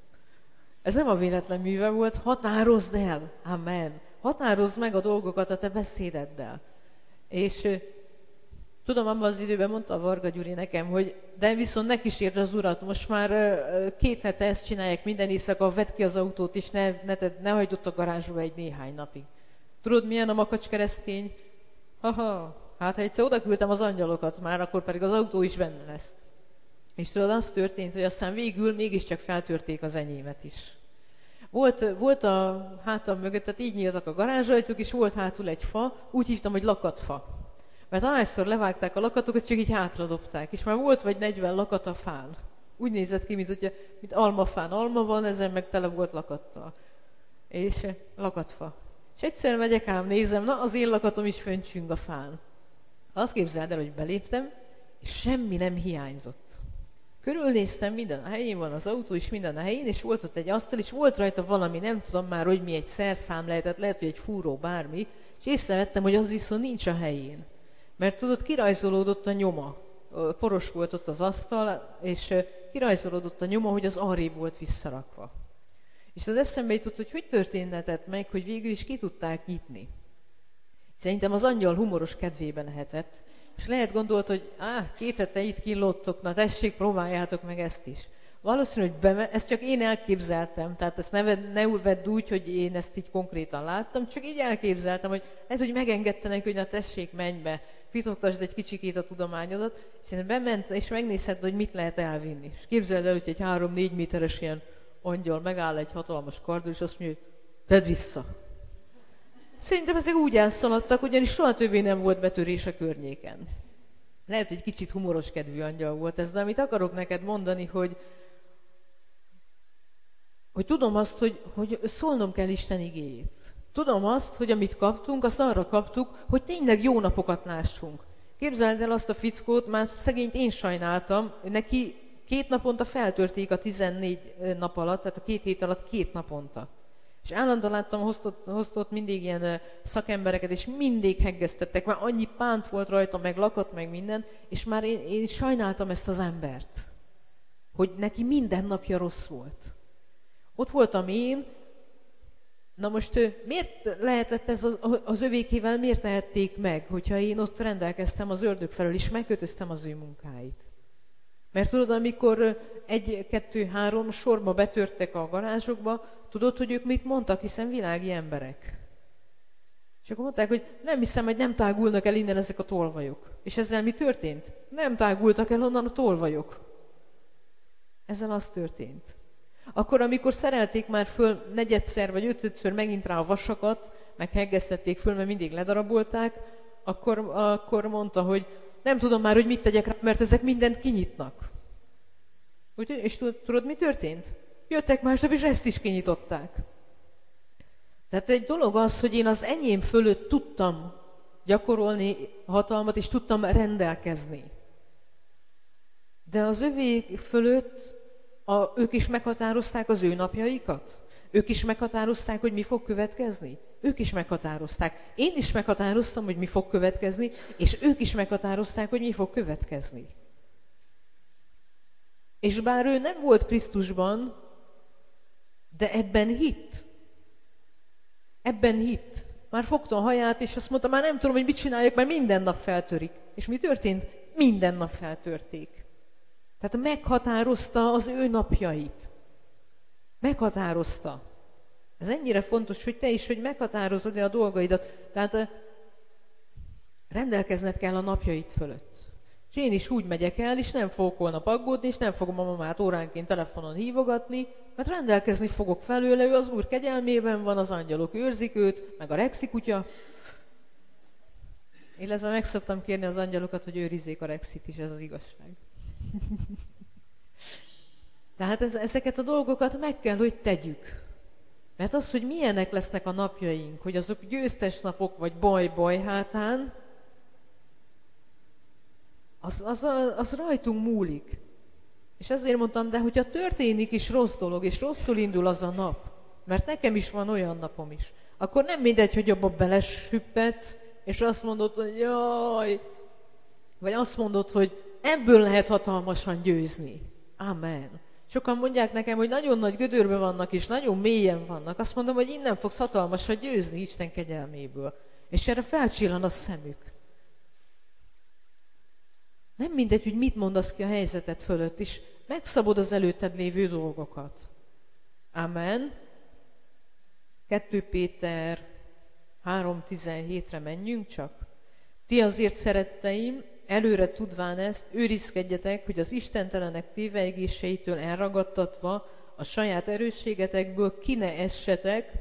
Ez nem a véletlen műve volt, határozd el, amen. Határozd meg a dolgokat a te beszédeddel. És tudom, abban az időben mondta a Varga Gyuri nekem, hogy de viszont ne kísérd az Urat, most már két hete ezt csinálják minden éjszaka, vedd ki az autót, és ne, ne, ne hagyd ott a garázsba egy néhány napig. Tudod, milyen a makacs keresztény? Haha, hát ha egyszer oda küldtem az angyalokat, már akkor pedig az autó is benne lesz. És tudod, az történt, hogy aztán végül mégiscsak feltörték az enyémet is. Volt, volt a hátam mögött, tehát így nyíltak a garázsajtók, és volt hátul egy fa, úgy hívtam, hogy lakatfa. Mert ahányszor levágták a lakatokat, csak így hátradobták, és már volt vagy negyven lakat a fán. Úgy nézett ki, mint, hogyha, mint almafán alma van, ezen meg tele volt lakattal. És lakatfa. És egyszer megyek ám, nézem, na az én lakatom is föntsünk a fán. Azt képzeld el, hogy beléptem, és semmi nem hiányzott. Körülnéztem, minden a helyén van, az autó is minden a helyén, és volt ott egy asztal, és volt rajta valami, nem tudom már, hogy mi, egy szerszám lehetett, lehet, hogy egy fúró, bármi, és észrevettem, hogy az viszont nincs a helyén. Mert tudod, kirajzolódott a nyoma. Poros volt ott az asztal, és kirajzolódott a nyoma, hogy az arrébb volt visszarakva. És az eszembe jutott, hogy hogy történhetett meg, hogy végül is ki tudták nyitni. Szerintem az angyal humoros kedvében lehetett, és lehet gondolt, hogy á, két hete itt kínlottok, na tessék, próbáljátok meg ezt is. Valószínű, hogy beme- ezt csak én elképzeltem, tehát ezt ne, ved, ne vedd úgy, hogy én ezt így konkrétan láttam, csak így elképzeltem, hogy lehet, hogy megengedtenek, hogy na tessék, menj be, pitogtasd egy kicsikét a tudományodat, és én bement, és megnézheted, hogy mit lehet elvinni. És képzeld el, hogy egy három-négy méteres ilyen angyal megáll egy hatalmas karddal, és azt mondja, hogy tedd vissza. Szerintem ezek úgy elszaladtak, ugyanis soha többé nem volt betörés a környéken. Lehet, hogy kicsit humoros kedvű angyal volt ez, de amit akarok neked mondani, hogy, hogy tudom azt, hogy, hogy szólnom kell Isten igéjét. Tudom azt, hogy amit kaptunk, azt arra kaptuk, hogy tényleg jó napokat lássunk. Képzeld el azt a fickót, már szegényt én sajnáltam, neki két naponta feltörték a tizennégy nap alatt, tehát a két hét alatt két naponta. És állandóan láttam, hoztott, hoztott mindig ilyen szakembereket, és mindig heggeztettek, már annyi pánt volt rajta, meg lakat, meg minden, és már én, én sajnáltam ezt az embert, hogy neki minden napja rossz volt. Ott voltam én, na most miért lehetett ez az, az övékével, miért tehették meg, hogyha én ott rendelkeztem az ördög felől, és megkötöztem az ő munkáit. Mert tudod, amikor egy, kettő, három sorba betörtek a garázsokba, tudod, hogy ők mit mondtak, hiszen világi emberek. És akkor mondták, hogy nem hiszem, hogy nem tágulnak el innen ezek a tolvajok. És ezzel mi történt? Nem tágultak el onnan a tolvajok. Ezzel az történt. Akkor, amikor szerelték már föl negyedszer vagy ötödször megint rá a vasakat, meg heggeztették föl, mert mindig ledarabolták, akkor, akkor mondta, hogy nem tudom már, hogy mit tegyek rá, mert ezek mindent kinyitnak. Úgy, és tudod, tudod, mi történt? Jöttek másnap, és ezt is kinyitották. Tehát egy dolog az, hogy én az enyém fölött tudtam gyakorolni hatalmat, és tudtam rendelkezni. De az övék fölött a, ők is meghatározták az ő napjaikat? Ők is meghatározták, hogy mi fog következni? Ők is meghatározták. Én is meghatároztam, hogy mi fog következni, és ők is meghatározták, hogy mi fog következni. És bár ő nem volt Krisztusban, de ebben hitt. Ebben hitt. Már fogta a haját, és azt mondta, már nem tudom, hogy mit csináljak, mert minden nap feltörik. És mi történt? Minden nap feltörték. Tehát meghatározta az ő napjait. Meghatározta. Ez ennyire fontos, hogy te is, hogy meghatározod-e a dolgaidat. Tehát rendelkezned kell a napjaid fölött. És én is úgy megyek el, és nem fogok holnap aggódni, és nem fogom a mamát óránként telefonon hívogatni, mert rendelkezni fogok felőle, ő az Úr kegyelmében van, az angyalok őrzik őt, meg a Rexi kutya. Illetve meg szoktam kérni az angyalokat, hogy őrizzék a Rexit is, ez az igazság. Tehát ez, ezeket a dolgokat meg kell, hogy tegyük. Mert az, hogy milyenek lesznek a napjaink, hogy azok győztes napok, vagy baj-baj hátán, az, az, az rajtunk múlik. És ezért mondtam, de hogyha történik is rossz dolog, és rosszul indul az a nap, mert nekem is van olyan napom is, akkor nem mindegy, hogy abba belesüppedsz, és azt mondod, hogy jaj, vagy azt mondod, hogy ebből lehet hatalmasan győzni. Amen. Sokan mondják nekem, hogy nagyon nagy gödörben vannak, és nagyon mélyen vannak. Azt mondom, hogy innen fogsz hatalmasan győzni Isten kegyelméből. És erre felcsillan a szemük. Nem mindegy, hogy mit mondasz ki a helyzeted fölött, és megszabod az előtted lévő dolgokat. Amen. kettő Péter három tizenhétre menjünk csak. Ti azért, szeretteim, előre tudván ezt, őrizkedjetek, hogy az istentelenek tévejgéseitől elragadtatva a saját erősségetekből ki ne essetek,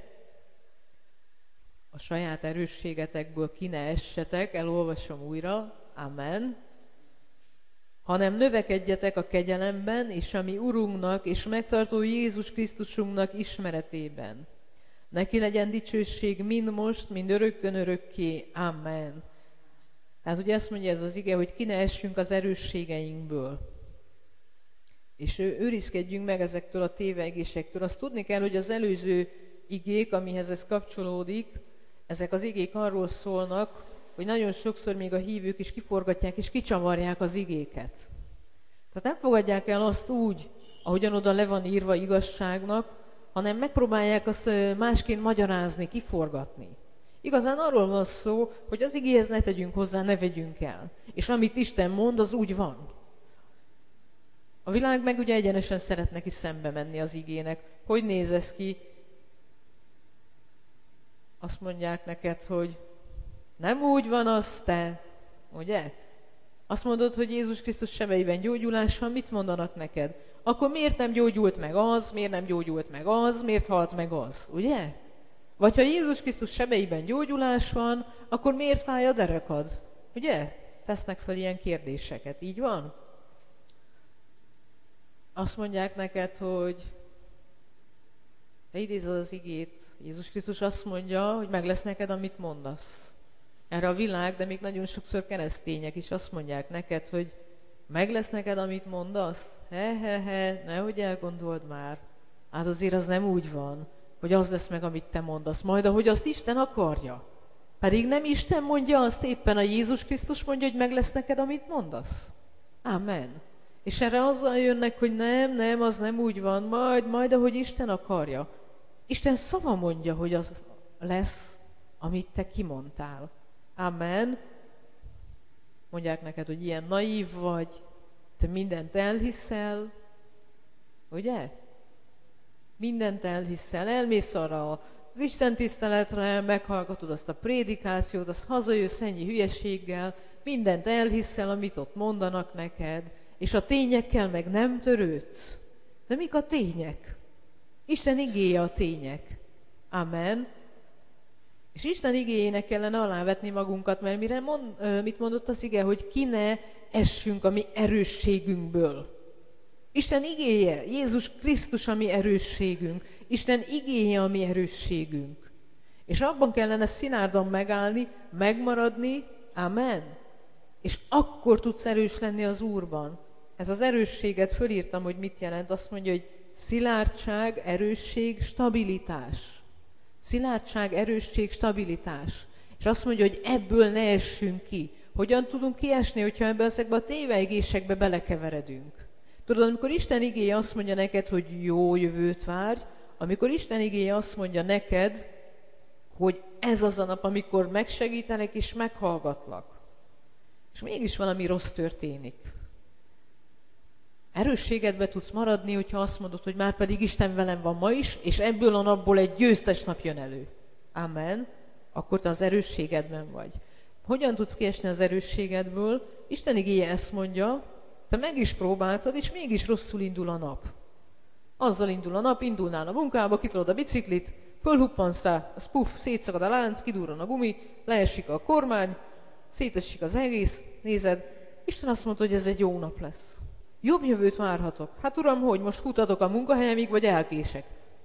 a saját erősségetekből ki ne essetek, elolvasom újra, amen, hanem növekedjetek a kegyelemben, és a mi Urunknak és megtartó Jézus Krisztusunknak ismeretében. Neki legyen dicsőség mind most, mind örökkön örökké, amen. Tehát ugye ezt mondja ez az ige, hogy ki ne essünk az erősségeinkből. És őrizkedjünk meg ezektől a tévegésektől. Azt tudni kell, hogy az előző igék, amihez ez kapcsolódik, ezek az igék arról szólnak, hogy nagyon sokszor még a hívők is kiforgatják és kicsavarják az igéket. Tehát nem fogadják el azt úgy, ahogyan oda le van írva igazságnak, hanem megpróbálják azt másként magyarázni, kiforgatni. Igazán arról van szó, hogy az igéhez ne tegyünk hozzá, ne vegyünk el. És amit Isten mond, az úgy van. A világ meg ugye egyenesen szeret neki szembe menni az igének. Hogy néz ez ki? Azt mondják neked, hogy nem úgy van az, te, ugye? Azt mondod, hogy Jézus Krisztus sebeiben gyógyulás van, mit mondanak neked? Akkor miért nem gyógyult meg az, miért nem gyógyult meg az, miért halt meg az, ugye? Vagy ha Jézus Krisztus sebeiben gyógyulás van, akkor miért fáj a derekad? Ugye? Tesznek fel ilyen kérdéseket, így van? Azt mondják neked, hogy te idézed az igét, Jézus Krisztus azt mondja, hogy meg lesz neked, amit mondasz. Erre a világ, de még nagyon sokszor keresztények is azt mondják neked, hogy meg lesz neked, amit mondasz? He-he-he, nehogy elgondold már. Hát azért az nem úgy van, hogy az lesz meg, amit te mondasz, majd ahogy azt Isten akarja. Pedig nem Isten mondja azt, éppen a Jézus Krisztus mondja, hogy meg lesz neked, amit mondasz. Amen. És erre azzal jönnek, hogy nem, nem, az nem úgy van, majd, majd ahogy Isten akarja. Isten szava mondja, hogy az lesz, amit te kimondtál. Amen. Mondják neked, hogy ilyen naív vagy, te mindent elhiszel, ugye? Mindent elhiszel, elmész arra az Isten tiszteletre, meghallgatod azt a prédikációt, azt hazajössz ennyi hülyeséggel, mindent elhiszel, amit ott mondanak neked, és a tényekkel meg nem törődsz. De mik a tények? Isten igéje a tények. Amen. És Isten igéjének kellene alávetni magunkat, mert mire mond, mit mondott az ige, hogy ki ne essünk a mi erősségünkből. Isten igéje, Jézus Krisztus a mi erősségünk. Isten igéje a mi erősségünk. És abban kellene szilárdan megállni, megmaradni, amen. És akkor tudsz erős lenni az Úrban. Ez az erősséget fölírtam, hogy mit jelent. Azt mondja, hogy szilárdság, erősség, stabilitás. Szilárdság, erősség, stabilitás. És azt mondja, hogy ebből ne essünk ki. Hogyan tudunk kiesni, hogyha ebbe ezekbe a tévejgésekbe belekeveredünk? Tudod, amikor Isten igéje azt mondja neked, hogy jó jövőt várj, amikor Isten igéje azt mondja neked, hogy ez az a nap, amikor megsegítelek és meghallgatlak. És mégis valami rossz történik. Erősségedbe tudsz maradni, hogyha azt mondod, hogy már pedig Isten velem van ma is, és ebből a napból egy győztes nap jön elő. Amen. Akkor te az erősségedben vagy. Hogyan tudsz kiesni az erősségedből? Isten igéje ezt mondja, te meg is próbáltad, és mégis rosszul indul a nap. Azzal indul a nap, indulnál a munkába, kitolod a biciklit, fölhuppansz rá, az puff, szétszakad a lánc, kidurran a gumi, leesik a kormány, szétesik az egész, nézed, Isten azt mondta, hogy ez egy jó nap lesz. Jobb jövőt várhatok. Hát uram, hogy most futatok a munkahelyemig, vagy elkések?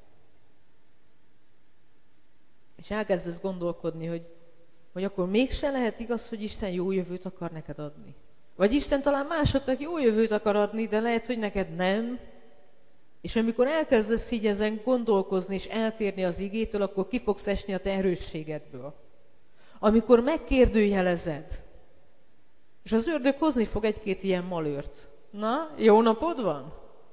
És elkezdesz gondolkodni, hogy, hogy akkor mégse lehet igaz, hogy Isten jó jövőt akar neked adni. Vagy Isten talán másoknak jó jövőt akar adni, de lehet, hogy neked nem. És amikor elkezdesz így ezen gondolkozni és eltérni az igétől, akkor ki fogsz esni a te erősségedből. Amikor megkérdőjelezed, és az ördög hozni fog egy-két ilyen malőrt. Na, jó napod van?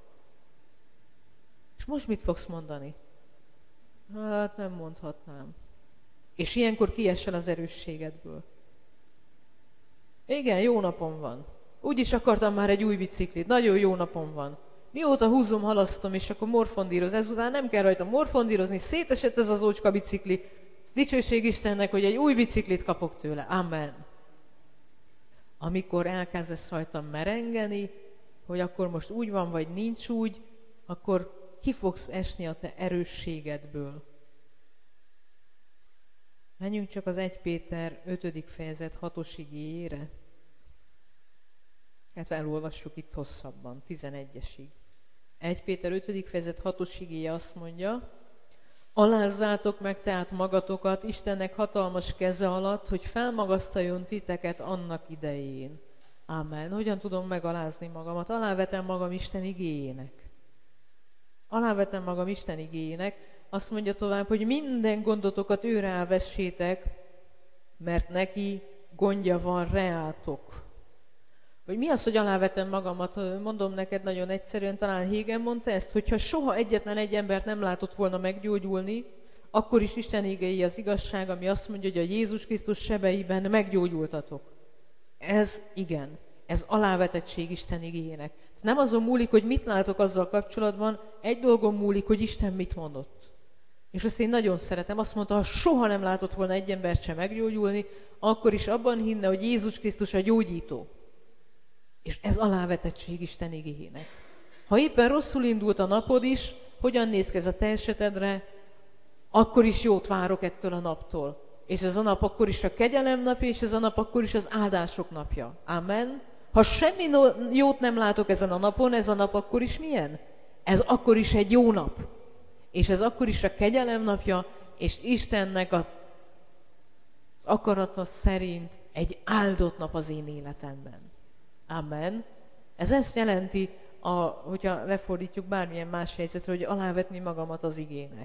És most mit fogsz mondani? Hát nem mondhatnám. És ilyenkor kiesel az erősségedből. Igen, jó napom van. Úgy is akartam már egy új biciklit. Nagyon jó napom van. Mióta húzom, halasztom, és akkor morfondíroz. Ezután nem kell rajta morfondírozni, szétesett ez az ócska bicikli. Dicsőség Istennek, hogy egy új biciklit kapok tőle. Amen. Amikor elkezdesz rajta merengeni, hogy akkor most úgy van, vagy nincs úgy, akkor ki fogsz esni a te erősségedből. Menjünk csak az Első Péter ötödik fejezet hatos igéjére. Hát elolvassuk itt hosszabban, tizenegyesig. Első Péter ötödik fejezet hatos igéje azt mondja, alázzátok meg tehát magatokat Istennek hatalmas keze alatt, hogy felmagasztaljon titeket annak idején. Amen. Hogyan tudom megalázni magamat? Alávetem magam Isten igéjének. Alávetem magam Isten igéjének. Azt mondja tovább, hogy minden gondotokat őre elvessétek, mert neki gondja van reátok. Hogy mi az, hogy alávetem magamat? Mondom neked nagyon egyszerűen, talán Hégen mondta ezt, hogyha soha egyetlen egy embert nem látott volna meggyógyulni, akkor is Isten igéi az igazság, ami azt mondja, hogy a Jézus Krisztus sebeiben meggyógyultatok. Ez igen, ez alávetettség Isten igéjének. Nem azon múlik, hogy mit látok azzal kapcsolatban, egy dolgon múlik, hogy Isten mit mondott. És azt én nagyon szeretem, azt mondta, ha soha nem látott volna egy embert sem meggyógyulni, akkor is abban hinne, hogy Jézus Krisztus a gyógyító. És ez alávetettség Isten igéjének. Ha éppen rosszul indult a napod is, hogyan néz ki ez a te esetedre, akkor is jót várok ettől a naptól. És ez a nap akkor is a kegyelem napja, és ez a nap akkor is az áldások napja. Amen. Ha semmi jót nem látok ezen a napon, ez a nap akkor is milyen? Ez akkor is egy jó nap. És ez akkor is a kegyelem napja, és Istennek a, az akarata szerint egy áldott nap az én életemben. Amen. Ez ezt jelenti, a, hogyha lefordítjuk bármilyen más helyzetre, hogy alávetni magamat az igének.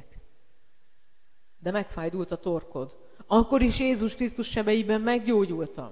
De megfájdult a torkod. Akkor is Jézus Krisztus sebeiben meggyógyultam.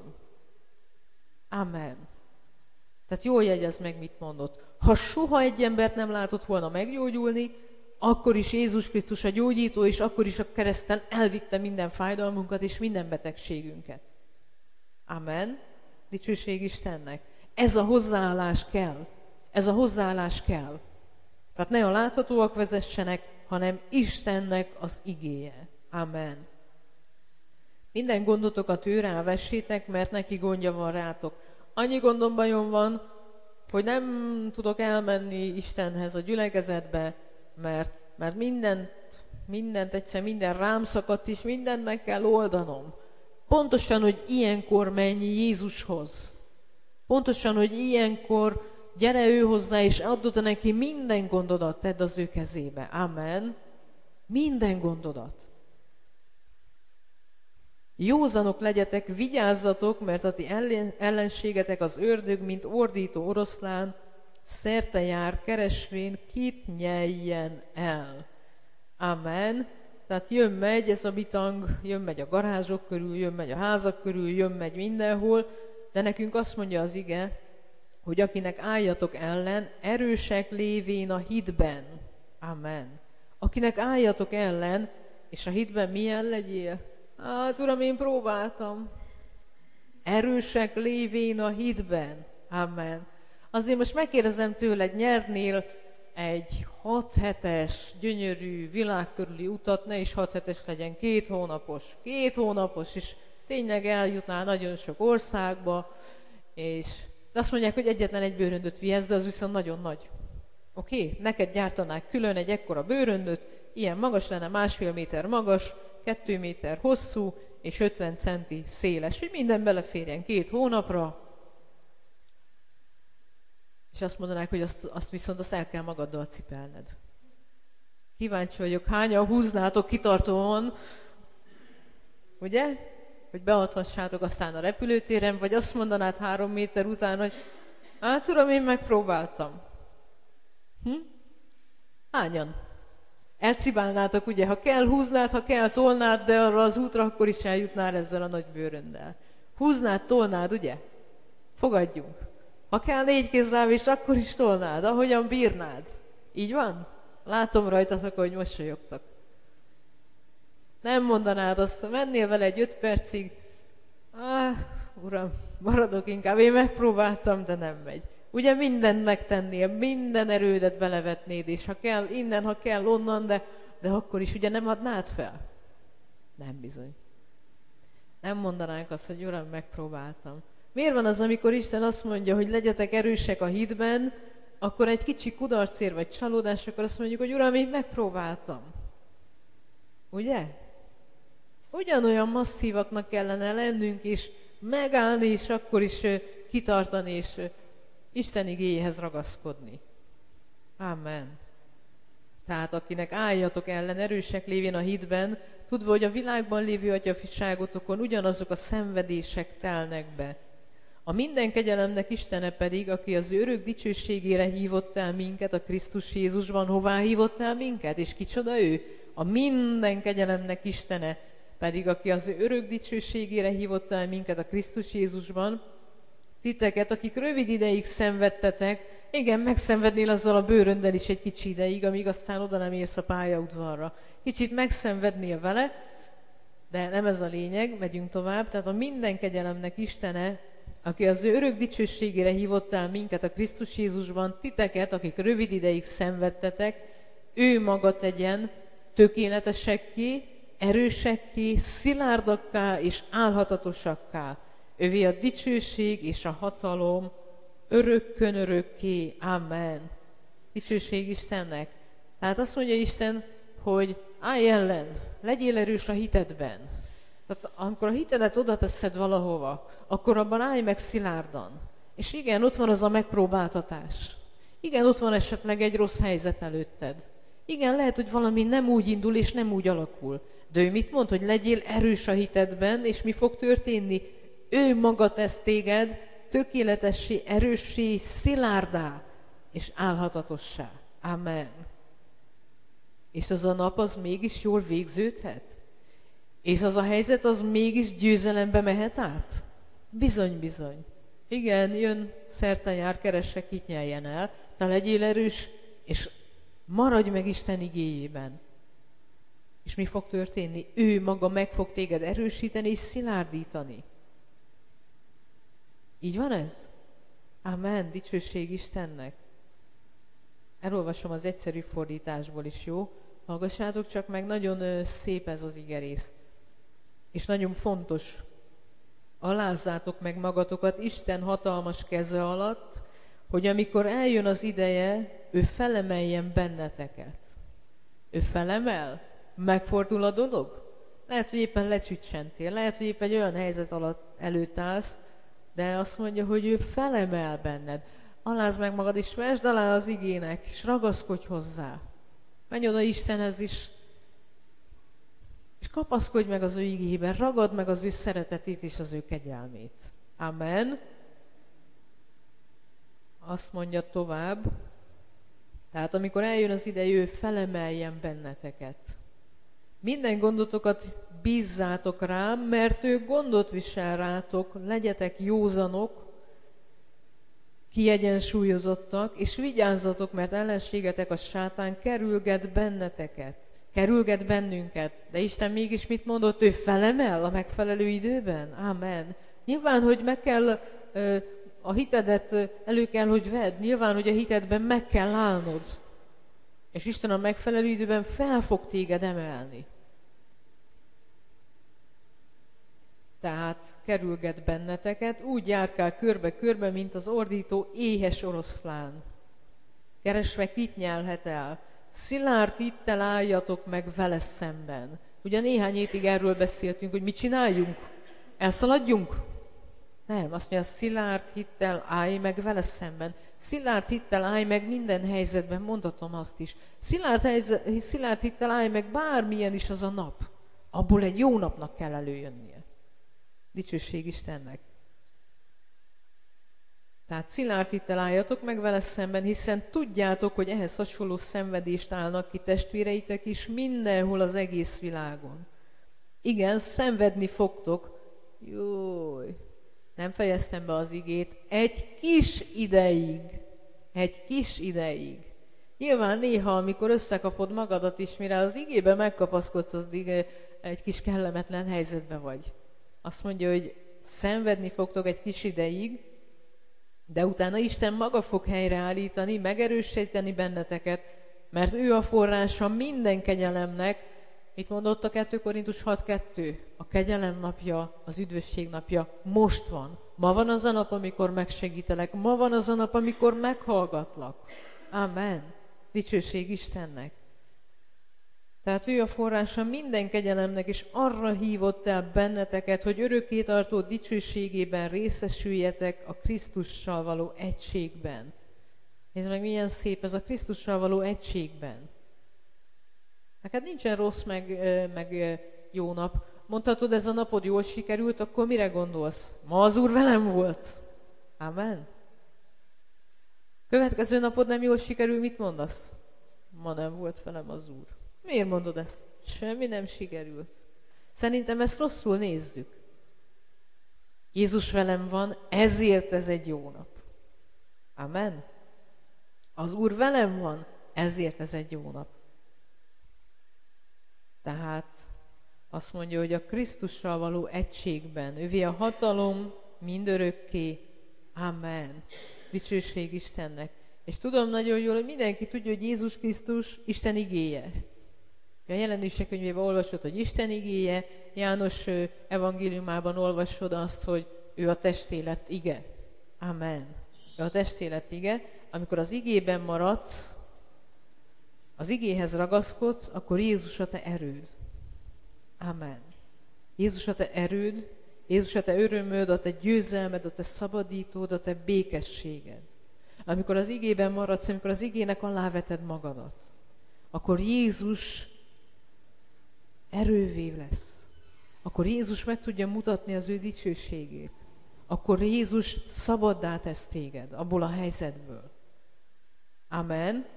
Amen. Tehát jól jegyezd meg, mit mondott. Ha soha egy embert nem látott volna meggyógyulni, akkor is Jézus Krisztus a gyógyító, és akkor is a kereszten elvitte minden fájdalmunkat és minden betegségünket. Amen. Dicsőség Istennek. Ez a hozzáállás kell. Ez a hozzáállás kell. Tehát ne a láthatóak vezessenek, hanem Istennek az igéje. Amen. Minden gondotokat ő rá vessétek, mert neki gondja van rátok. Annyi gondom, bajom van, hogy nem tudok elmenni Istenhez a gyülekezetbe, mert, mert mindent, mindent egyszer, minden rám szakadt is, mindent meg kell oldanom. Pontosan, hogy ilyenkor menj Jézushoz. Pontosan, hogy ilyenkor gyere ő hozzá, és add oda neki minden gondodat, tedd az ő kezébe. Amen. Minden gondodat. Józanok legyetek, vigyázzatok, mert a ti ellenségetek az ördög, mint ordító oroszlán, szerte jár, keresvén, kit nyeljen el. Amen. Tehát jön-megy ez a bitang, jön-megy a garázsok körül, jön-megy a házak körül, jön-megy mindenhol, de nekünk azt mondja az ige, hogy akinek álljatok ellen, erősek lévén a hitben. Amen. Akinek álljatok ellen, és a hitben milyen legyél? Hát, Uram, én próbáltam. Erősek lévén a hitben. Amen. Azért most megkérdezem tőled, nyernél egy hat hetes, gyönyörű, világkörüli utat, ne is hat hetes legyen, két hónapos. Két hónapos, és tényleg eljutnál nagyon sok országba, és de azt mondják, hogy egyetlen egy bőröndöt vihetsz, de az viszont nagyon nagy. Oké? Okay? Neked gyártanák külön egy ekkora bőröndöt, ilyen magas lenne, másfél méter magas, kettő méter hosszú, és ötven centi széles, hogy minden beleférjen két hónapra, és azt mondanák, hogy azt, azt viszont azt el kell magaddal cipelned. Kíváncsi vagyok, hányan húznátok kitartóan, ugye? Hogy beadhassátok aztán a repülőtéren, vagy azt mondanád három méter után, hogy hát Uram, én megpróbáltam. Hm? Hányan? Elcibálnátok, ugye, ha kell húznád, ha kell tolnád, de arra az útra akkor is eljutnál ezzel a nagy bőröndel. Húznád, tolnád, ugye? Fogadjunk. Ha kell négy kézláb is, akkor is tolnád, ahogyan bírnád. Így van? Látom rajtatok, hogy mosolyogtak. Nem mondanád azt, hogy mennél vele egy öt percig, ah, Uram, maradok inkább, én megpróbáltam, de nem megy. Ugye mindent megtennél, minden erődet belevetnéd, és ha kell innen, ha kell onnan, de, de akkor is ugye nem adnád fel? Nem bizony. Nem mondanánk azt, hogy Uram, megpróbáltam. Miért van az, amikor Isten azt mondja, hogy legyetek erősek a hitben, akkor egy kicsi kudarcér vagy csalódás, akkor azt mondjuk, hogy Uram, én megpróbáltam. Ugye? Ugyanolyan masszívaknak kellene lennünk, és megállni, és akkor is kitartani, és Isten igéjéhez ragaszkodni. Amen. Tehát akinek álljatok ellen, erősek lévén a hitben, tudva, hogy a világban lévő atyafiságotokon ugyanazok a szenvedések telnek be. A minden kegyelemnek Istene pedig, aki az ő örök dicsőségére hívott el minket, a Krisztus Jézusban, hová hívott el minket? És kicsoda ő? A minden kegyelemnek Istene pedig, aki az ő örök dicsőségére hívott el minket, a Krisztus Jézusban, titeket, akik rövid ideig szenvedtetek, igen, megszenvednél azzal a bőröndel is egy kicsi ideig, amíg aztán oda nem érsz a pályaudvarra. Kicsit megszenvednél vele, de nem ez a lényeg, megyünk tovább. Tehát a minden kegyelemnek Istene, aki az ő örök dicsőségére hívott el minket a Krisztus Jézusban, titeket, akik rövid ideig szenvedtetek, ő maga tegyen tökéletesekké, erősekké, szilárdakká és álhatatosakká. Övé a dicsőség és a hatalom örökkön örökké. Amen. Dicsőség Istennek. Tehát azt mondja Isten, hogy állj ellen, legyél erős a hitedben. Tehát amikor a hitedet oda teszed valahova, akkor abban állj meg szilárdan. És igen, ott van az a megpróbáltatás. Igen, ott van esetleg egy rossz helyzet előtted. Igen, lehet, hogy valami nem úgy indul és nem úgy alakul. De ő mit mond, hogy legyél erős a hitedben, és mi fog történni? Ő maga tesz téged tökéletessé, erőssé, szilárdá és álhatatossá. Amen. És az a nap az mégis jól végződhet? És az a helyzet az mégis győzelembe mehet át? Bizony, bizony. Igen, jön szertejár, keresse, kit nyeljen el, te legyél erős, és maradj meg Isten igéjében. És mi fog történni? Ő maga meg fog téged erősíteni és szilárdítani. Így van ez? Amen, dicsőség Istennek. Elolvasom az egyszerű fordításból is, jó? Hallgassátok csak meg, nagyon szép ez az igerész. És nagyon fontos. Alázzátok meg magatokat Isten hatalmas keze alatt, hogy amikor eljön az ideje, ő felemeljen benneteket. Ő felemel? Megfordul a dolog? Lehet, hogy éppen lecsüccsentél, lehet, hogy éppen egy olyan helyzet alatt előtt állsz, de azt mondja, hogy ő felemel benned. Alázd meg magad, és vesd alá az igének, és ragaszkodj hozzá. Menj oda Istenhez is, és kapaszkodj meg az ő igéjében, ragad meg az ő szeretetét és az ő kegyelmét. Amen. Azt mondja tovább, tehát amikor eljön az ideje, ő felemeljen benneteket. Minden gondotokat bízzátok rám, mert ő gondot visel rátok, legyetek józanok, kiegyensúlyozottak, és vigyázzatok, mert ellenségetek a sátán kerülget benneteket, kerülget bennünket. De Isten mégis mit mondott? Ő felemel a megfelelő időben? Amen. Nyilván, hogy meg kell, a hitedet elő kell, hogy vedd. Nyilván, hogy a hitedben meg kell állnod. És Isten a megfelelő időben fel fog téged emelni. Tehát kerülget benneteket, úgy járkál körbe-körbe, mint az ordító éhes oroszlán. Keresve kit nyelhet el. Szilárd hittel álljatok meg vele szemben. Ugye néhány hétig erről beszéltünk, hogy mit csináljunk? Elszaladjunk? Nem, azt mondja, szilárd hittel állj meg vele szemben. Szilárd hittel állj meg minden helyzetben, mondhatom azt is. Szilárd, helyzet, szilárd hittel állj meg bármilyen is az a nap. Abból egy jó napnak kell előjönnie. Dicsőség Istennek. Tehát szilárd hittel álljatok meg vele szemben, hiszen tudjátok, hogy ehhez hasonló szenvedést állnak ki testvéreitek is mindenhol az egész világon. Igen, szenvedni fogtok. Jój, nem fejeztem be az igét. Egy kis ideig. Egy kis ideig. Nyilván néha, amikor összekapod magadat is, mire az igébe megkapaszkodsz, addig egy kis kellemetlen helyzetben vagy. Azt mondja, hogy szenvedni fogtok egy kis ideig, de utána Isten maga fog helyreállítani, megerősíteni benneteket, mert ő a forrása minden kegyelemnek. Mit mondott a kettő Korintus hat kettő? A kegyelem napja, az üdvösség napja most van. Ma van az a nap, amikor megsegítelek. Ma van az a nap, amikor meghallgatlak. Amen. Dicsőség Istennek. Tehát ő a forrása minden kegyelemnek, és arra hívott el benneteket, hogy örökkétartó dicsőségében részesüljetek a Krisztussal való egységben. Nézd meg, milyen szép ez a Krisztussal való egységben. Neked nincsen rossz, meg, meg jó nap. Mondhatod, ez a napod jól sikerült, akkor mire gondolsz? Ma az Úr velem volt. Amen. Következő napod nem jól sikerül, mit mondasz? Ma nem volt velem az Úr. Miért mondod ezt? Semmi nem sikerült. Szerintem ezt rosszul nézzük. Jézus velem van, ezért ez egy jó nap. Amen. Az Úr velem van, ezért ez egy jó nap. Tehát azt mondja, hogy a Krisztussal való egységben, ővé a hatalom mindörökké. Amen. Dicsőség Istennek. És tudom nagyon jól, hogy mindenki tudja, hogy Jézus Krisztus Isten igéje. A Jelenések könyvében olvasod, hogy Isten igéje, János evangéliumában olvasod azt, hogy ő a testélet ige. Amen. Ő a testélet ige. Amikor az igében maradsz, az igéhez ragaszkodsz, akkor Jézus a te erőd. Amen. Jézus a te erőd, Jézus a te örömöd, a te győzelmed, a te szabadítód, a te békességed. Amikor az igében maradsz, amikor az igének aláveted magadat, akkor Jézus erővé lesz. Akkor Jézus meg tudja mutatni az ő dicsőségét. Akkor Jézus szabaddá tesz téged abból a helyzetből. Amen.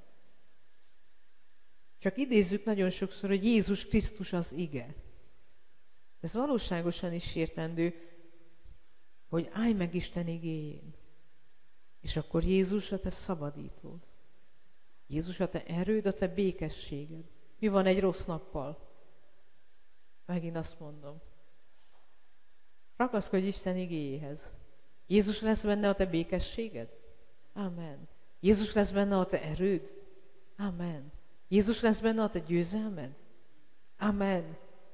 Csak idézzük nagyon sokszor, hogy Jézus Krisztus az ige. Ez valóságosan is értendő, hogy állj meg Isten igéjén. És akkor Jézus a te szabadítód. Jézus a te erőd, a te békességed. Mi van egy rossz nappal? Megint azt mondom. Ragaszkodj Isten igéjéhez. Jézus lesz benne a te békességed? Amen. Jézus lesz benne a te erőd? Amen. Jézus lesz benne a te győzelmed? Amen.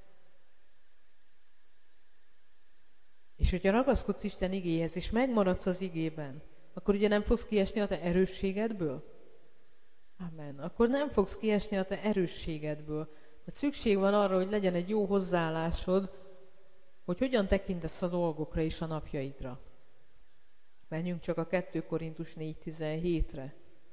És hogyha ragaszkodsz Isten igéhez, és megmaradsz az igében, akkor ugye nem fogsz kiesni a te erősségedből? Amen. Akkor nem fogsz kiesni a te erősségedből. Mert szükség van arra, hogy legyen egy jó hozzáállásod, hogy hogyan tekintesz a dolgokra és a napjaidra. Menjünk csak a kettő Korintus négy tizenhétre.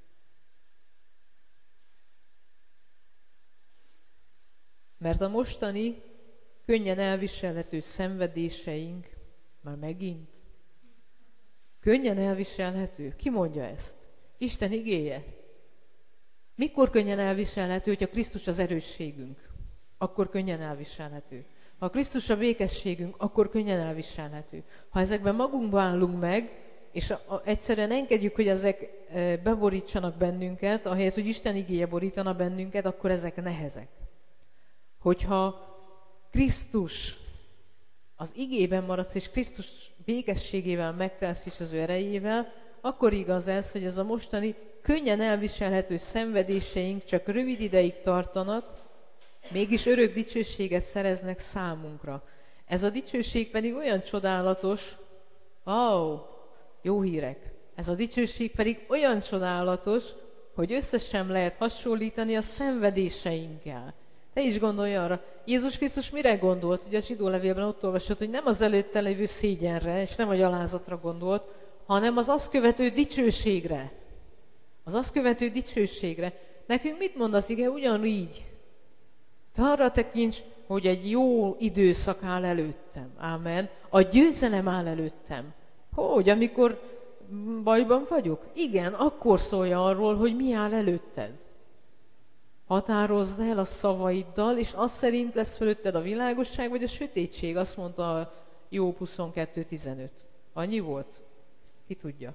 Mert a mostani könnyen elviselhető szenvedéseink, már megint, könnyen elviselhető? Ki mondja ezt? Isten igéje. Mikor könnyen elviselhető, hogyha Krisztus az erősségünk? Akkor könnyen elviselhető. Ha Krisztus a békességünk, akkor könnyen elviselhető. Ha ezekben magunkba állunk meg, és a, a, egyszerűen engedjük, hogy ezek e, beborítsanak bennünket, ahelyett, hogy Isten igéje borítana bennünket, akkor ezek nehezek. Hogyha Krisztus az igében maradsz, és Krisztus békességével megtelsz is az ő erejével, akkor igaz ez, hogy ez a mostani könnyen elviselhető szenvedéseink csak rövid ideig tartanak, mégis örök dicsőséget szereznek számunkra. Ez a dicsőség pedig olyan csodálatos, ó, oh, jó hírek, ez a dicsőség pedig olyan csodálatos, hogy össze sem lehet hasonlítani a szenvedéseinkkel. Te is gondolj arra, Jézus Krisztus mire gondolt? Ugye a zsidó levélben ott olvasott, hogy nem az előtte lévő szégyenre, és nem a gyalázatra gondolt, hanem az azt követő dicsőségre. Az azt követő dicsőségre. Nekünk mit mond az ige? Ugyanígy. Te arra tekints, hogy egy jó időszak áll előttem. Ámen. A győzelem áll előttem. Hogy, amikor bajban vagyok? Igen, akkor szólj arról, hogy mi áll előtted. Határozd el a szavaiddal, és az szerint lesz fölötted a világosság, vagy a sötétség. Azt mondta a Jobb huszonkettő tizenöt. Annyi volt? Ki tudja?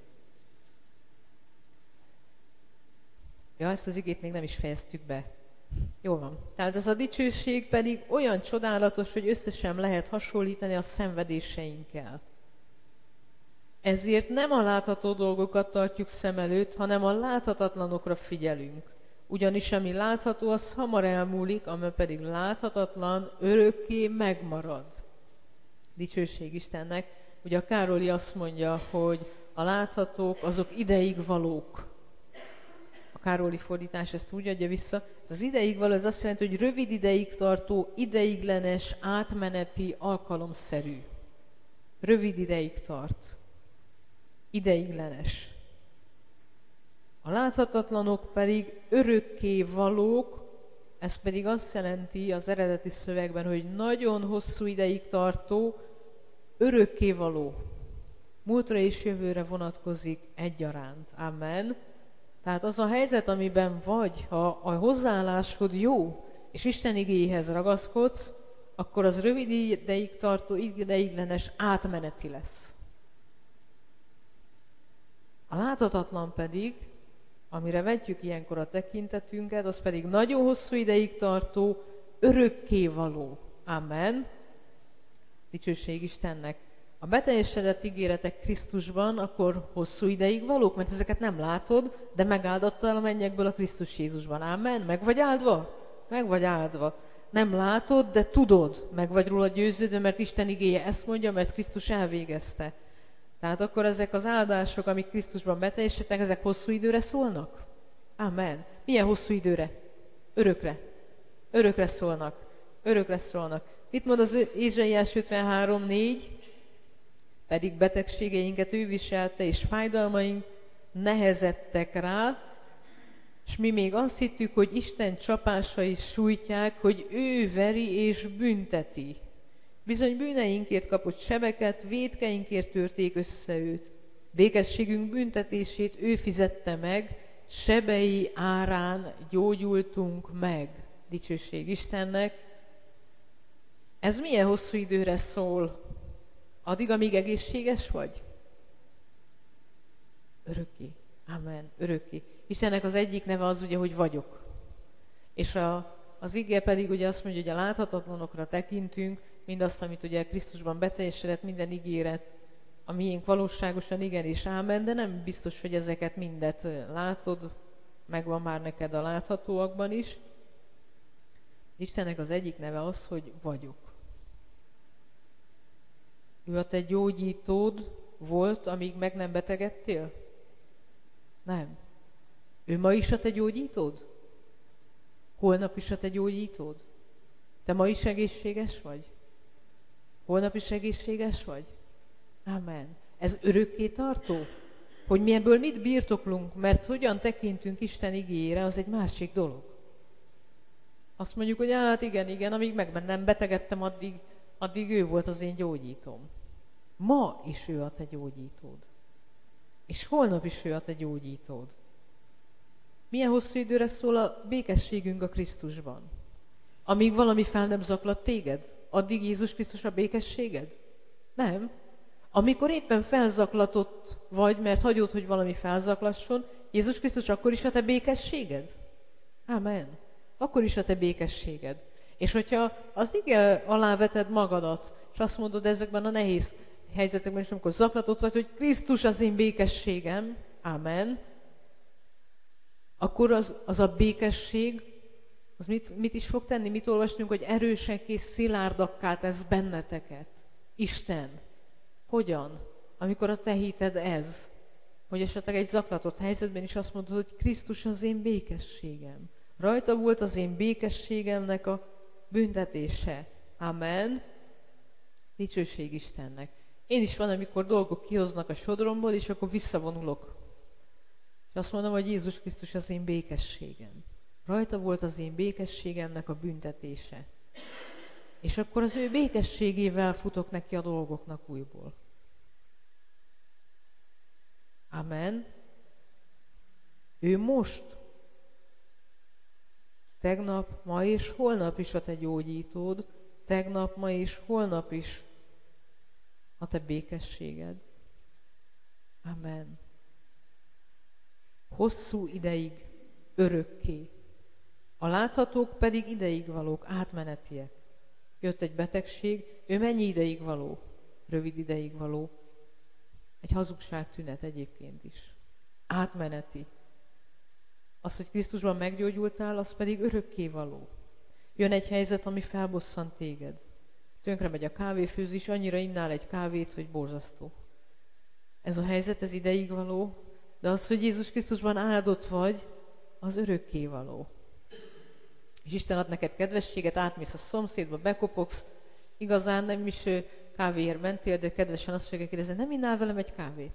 Ja, ezt az igét még nem is fejeztük be. Jó van. Tehát ez a dicsőség pedig olyan csodálatos, hogy össze sem lehet hasonlítani a szenvedéseinkkel. Ezért nem a látható dolgokat tartjuk szem előtt, hanem a láthatatlanokra figyelünk. Ugyanis ami látható, az hamar elmúlik, ami pedig láthatatlan, örökké megmarad. Dicsőség Istennek. Ugye a Károli azt mondja, hogy a láthatók azok ideig valók. A Károli fordítás ezt úgy adja vissza. Ez az ideig való, ez azt jelenti, hogy rövid ideig tartó, ideiglenes, átmeneti, alkalomszerű. Rövid ideig tart. Ideiglenes. A láthatatlanok pedig örökké valók, ez pedig azt jelenti az eredeti szövegben, hogy nagyon hosszú ideig tartó, örökké való. Múltra és jövőre vonatkozik egyaránt. Amen. Tehát az a helyzet, amiben vagy, ha a hozzáállásod jó, és Isten igéhez ragaszkodsz, akkor az rövid ideig tartó, ideiglenes, átmeneti lesz. A láthatatlan pedig, amire vetjük ilyenkor a tekintetünket, az pedig nagyon hosszú ideig tartó, örökké való. Amen. Dicsőség Istennek. A beteljesedett ígéretek Krisztusban akkor hosszú ideig valók, mert ezeket nem látod, de megáldottál a mennyekből a Krisztus Jézusban. Amen. Meg vagy áldva? Meg vagy áldva. Nem látod, de tudod. Meg vagy róla győződve, mert Isten igéje ezt mondja, mert Krisztus elvégezte. Tehát akkor ezek az áldások, amik Krisztusban beteljesedtek, ezek hosszú időre szólnak? Amen. Milyen hosszú időre? Örökre. Örökre szólnak. Örökre szólnak. Mit mond az Ézsaiás ötvenhárom négy? Pedig betegségeinket ő viselte, és fájdalmaink nehezettek rá, és mi még azt hittük, hogy Isten csapásai sújtják, hogy ő veri és bünteti. Bizony bűneinkért kapott sebeket, vétkeinkért törték össze őt. Békességünk büntetését ő fizette meg, sebei árán gyógyultunk meg. Dicsőség Istennek. Ez milyen hosszú időre szól? Addig, amíg egészséges vagy? Örökké. Amen. Örökké. Istennek az egyik neve az ugye, hogy vagyok. És a, az ige pedig ugye azt mondja, hogy a láthatatlanokra tekintünk, mindazt, amit ugye Krisztusban beteljesedett, minden ígéret, a miénk valóságosan igen és ámen, de nem biztos, hogy ezeket mindet látod, megvan már neked a láthatóakban is. Istennek az egyik neve az, hogy vagyok. Ő a te gyógyítód volt, amíg meg nem betegedtél? Nem. Ő ma is a te gyógyítód? Holnap is a te gyógyítód? Te ma is egészséges vagy? Holnap is egészséges vagy? Amen. Ez örökké tartó? Hogy mi ebből mit birtoklunk, mert hogyan tekintünk Isten igéjére, az egy másik dolog. Azt mondjuk, hogy hát igen, igen, amíg meg nem betegedtem, addig, addig ő volt az én gyógyítóm. Ma is ő a te gyógyítód. És holnap is ő a te gyógyítód. Milyen hosszú időre szól a békességünk a Krisztusban? Amíg valami fel nem zaklat téged? Addig Jézus Krisztus a békességed? Nem. Amikor éppen felzaklatott vagy, mert hagyod, hogy valami felzaklasson, Jézus Krisztus akkor is a te békességed? Amen. Akkor is a te békességed. És hogyha az ige alá veted magadat, és azt mondod ezekben a nehéz helyzetekben is, amikor zaklatott vagy, hogy Krisztus az én békességem, amen, akkor az, az a békesség, az mit, mit is fog tenni? Mit olvastunk, hogy erősek és szilárdakká tesz benneteket. Isten. Hogyan? Amikor a te hited ez, hogy esetleg egy zaklatott helyzetben is azt mondod, hogy Krisztus az én békességem. Rajta volt az én békességemnek a büntetése. Amen. Dicsőség Istennek. Én is van, amikor dolgok kihoznak a sodromból, és akkor visszavonulok. És azt mondom, hogy Jézus Krisztus az én békességem. Rajta volt az én békességemnek a büntetése. És akkor az ő békességével futok neki a dolgoknak újból. Amen. Ő most, tegnap, ma és holnap is a te gyógyítód, tegnap, ma és holnap is a te békességed. Amen. Hosszú ideig, örökké. A láthatók pedig ideig valók, átmenetiek. Jött egy betegség, ő mennyi ideig való? Rövid ideig való. Egy hazugság tünet egyébként is. Átmeneti. Az, hogy Krisztusban meggyógyultál, az pedig örökké való. Jön egy helyzet, ami felbosszant téged. Tönkre megy a kávéfőzés, annyira innál egy kávét, hogy borzasztó. Ez a helyzet, ez ideig való, de az, hogy Jézus Krisztusban áldott vagy, az örökké való. És Isten ad neked kedvességet, átmész a szomszédba, bekopogsz, igazán nem is kávéért mentél, de kedvesen azt fogja kérdezni, nem innál velem egy kávét?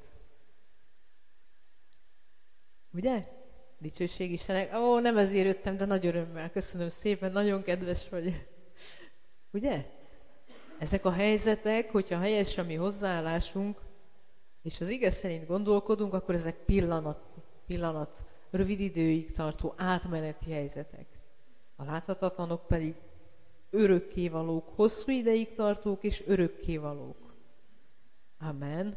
Ugye? Dicsőség Istennek. Ó, nem ezért jöttem, de nagy örömmel. Köszönöm szépen, nagyon kedves vagy. Ugye? Ezek a helyzetek, hogyha helyes a mi hozzáállásunk, és az ige szerint gondolkodunk, akkor ezek pillanat, pillanat, rövid időig tartó átmeneti helyzetek. A láthatatlanok pedig örökkévalók, hosszú ideig tartók és örökkévalók. Amen.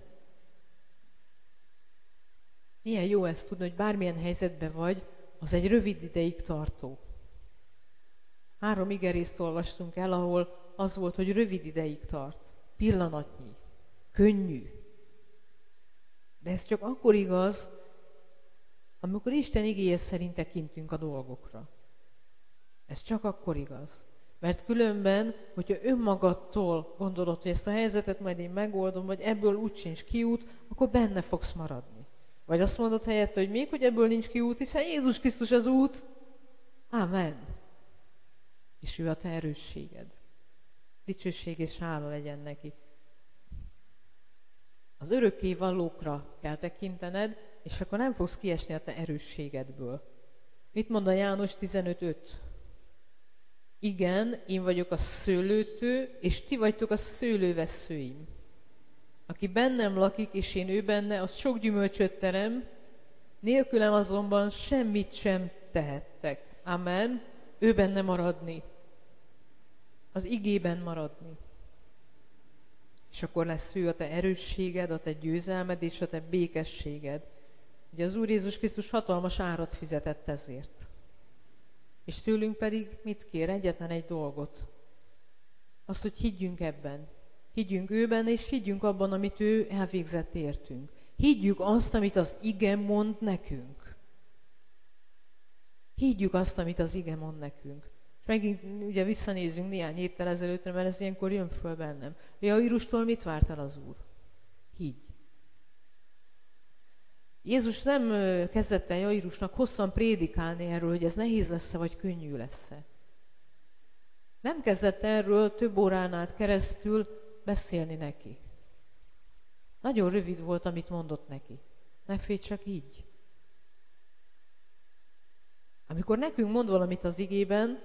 Milyen jó ezt tudni, hogy bármilyen helyzetben vagy, az egy rövid ideig tartó. Három igerészt olvastunk el, ahol az volt, hogy rövid ideig tart. Pillanatnyi. Könnyű. De ez csak akkor igaz, amikor Isten igéje szerint tekintünk a dolgokra. Ez csak akkor igaz. Mert különben, hogyha önmagadtól gondolod, hogy ezt a helyzetet majd én megoldom, vagy ebből úgy sincs kiút, akkor benne fogsz maradni. Vagy azt mondod helyette, hogy még, hogy ebből nincs kiút, hiszen Jézus Krisztus az út. Amen. És ő a te erősséged. Dicsőség és hála legyen neki. Az örökké valókra kell tekintened, és akkor nem fogsz kiesni a te erősségedből. Mit mond a János tizenöt öt? Igen, én vagyok a szőlőtő, és ti vagytok a szőlővesszőim. Aki bennem lakik, és én ő benne, az sok gyümölcsöt terem, nélkülem azonban semmit sem tehettek. Amen. Ő benne maradni. Az igében maradni. És akkor lesz ő a te erősséged, a te győzelmed és a te békességed. Ugye az Úr Jézus Krisztus hatalmas árat fizetett ezért. És tőlünk pedig mit kér? Egyetlen egy dolgot. Azt, hogy higgyünk ebben. Higgyünk őben, és higgyünk abban, amit ő elvégzett értünk. Higgyük azt, amit az ige mond nekünk. Higgyük azt, amit az ige mond nekünk. És megint ugye visszanézünk néhány héttel ezelőttre, mert ez ilyenkor jön föl bennem. Jairustól mit várt el az Úr? Higgy. Jézus nem kezdett el Jairusnak hosszan prédikálni erről, hogy ez nehéz lesz-e, vagy könnyű lesz-e. Nem kezdett erről több órán át keresztül beszélni neki. Nagyon rövid volt, amit mondott neki. Ne félj, csak így. Amikor nekünk mond valamit az igében,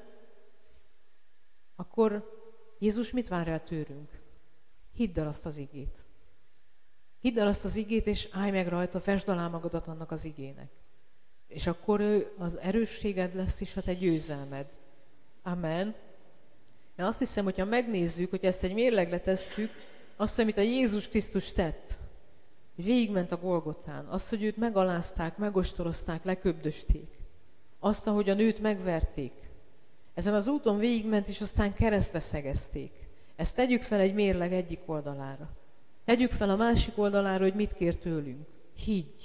akkor Jézus mit vár el tőlünk? Hidd el azt az igét. Hidd el azt az igét, és állj meg rajta, fesd alá magadat annak az igének. És akkor ő az erősséged lesz, és a te győzelmed. Amen. Én azt hiszem, hogyha megnézzük, hogy ezt egy mérlegre tesszük, azt, amit a Jézus Krisztus tett, hogy végigment a Golgotán, azt, hogy őt megalázták, megostorozták, leköbdösték, azt, ahogyan őt megverték. Ezen az úton végigment, és aztán keresztre szegezték. Ezt tegyük fel egy mérleg egyik oldalára. Tegyük fel a másik oldalára, hogy mit kér tőlünk. Higgy.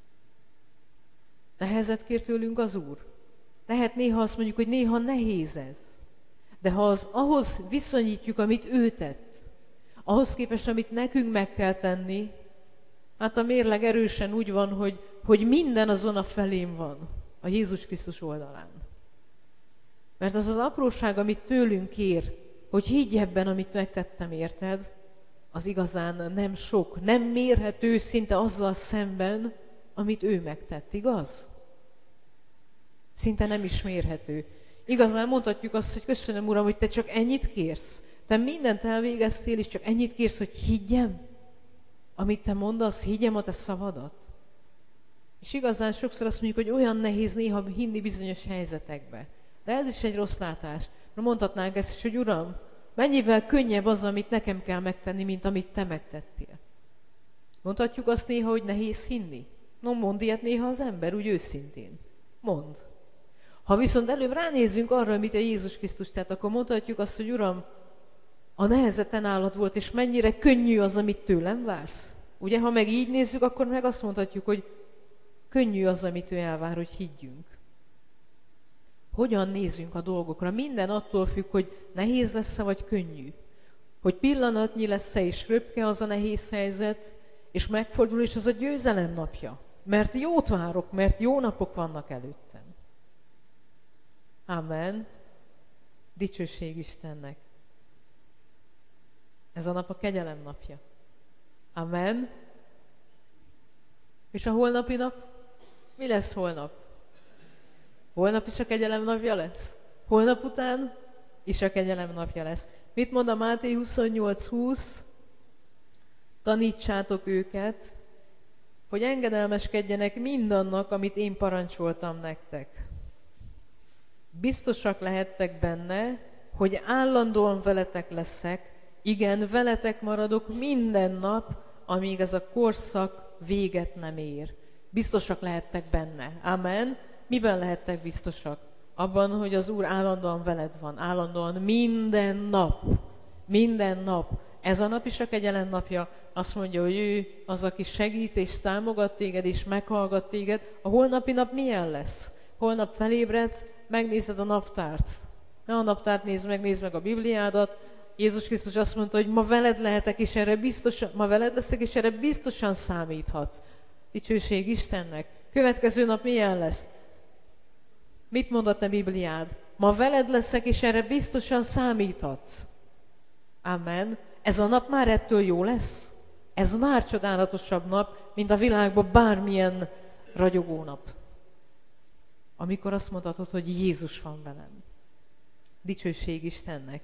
Nehezet kér tőlünk az Úr. Lehet néha azt mondjuk, hogy néha nehéz ez. De ha az ahhoz viszonyítjuk, amit ő tett, ahhoz képest, amit nekünk meg kell tenni, hát a mérleg erősen úgy van, hogy, hogy minden azon a felén van, a Jézus Krisztus oldalán. Mert az az apróság, amit tőlünk kér, hogy higgy ebben, amit megtettem, érted, az igazán nem sok, nem mérhető szinte azzal szemben, amit ő megtett, igaz? Szinte nem is mérhető. Igazán mondhatjuk azt, hogy köszönöm, Uram, hogy te csak ennyit kérsz. Te mindent elvégeztél, és csak ennyit kérsz, hogy higgyem, amit te mondasz, higgyem a te szavadat. És igazán sokszor azt mondjuk, hogy olyan nehéz néha hinni bizonyos helyzetekbe. De ez is egy rossz látás. Mondhatnánk ezt is, hogy Uram, mennyivel könnyebb az, amit nekem kell megtenni, mint amit te megtettél. Mondhatjuk azt néha, hogy nehéz hinni? No, mond ilyet néha az ember, úgy őszintén. Mond. Ha viszont előbb ránézzünk arra, amit a Jézus Krisztus tett, akkor mondhatjuk azt, hogy Uram, a nehezeten nálad volt, és mennyire könnyű az, amit tőlem vársz. Ugye, ha meg így nézzük, akkor meg azt mondhatjuk, hogy könnyű az, amit ő elvár, hogy higgyünk. Hogyan nézzünk a dolgokra? Minden attól függ, hogy nehéz lesz-e, vagy könnyű. Hogy pillanatnyi lesz-e, és röpke az a nehéz helyzet, és megfordul, és az a győzelem napja. Mert jót várok, mert jó napok vannak előttem. Amen. Dicsőség Istennek. Ez a nap a kegyelem napja. Amen. És a holnapi nap? Mi lesz holnap? Holnap is a kegyelem napja lesz? Holnap után is a kegyelem napja lesz. Mit mond a Máté huszonnyolc húsz? Tanítsátok őket, hogy engedelmeskedjenek mindannak, amit én parancsoltam nektek. Biztosak lehettek benne, hogy állandóan veletek leszek, igen, veletek maradok minden nap, amíg ez a korszak véget nem ér. Biztosak lehettek benne. Amen. Miben lehettek biztosak? Abban, hogy az Úr állandóan veled van, állandóan minden nap. Minden nap. Ez a nap is a kegyelem napja. Azt mondja, hogy ő az, aki segít és támogat téged és meghallgat téged. A holnapi nap milyen lesz? Holnap felébredsz, megnézed a naptárt. Ne a naptárt nézd meg, nézd meg a Bibliádat. Jézus Krisztus azt mondta, hogy ma veled lehetek, és erre biztosan, ma veled leszek, és erre biztosan számíthatsz. Dicsőség Istennek. Következő nap milyen lesz? Mit mondott a Bibliád? Ma veled leszek, és erre biztosan számíthatsz. Amen. Ez a nap már ettől jó lesz? Ez már csodálatosabb nap, mint a világban bármilyen ragyogó nap. Amikor azt mondhatod, hogy Jézus van velem. Dicsőség Istennek.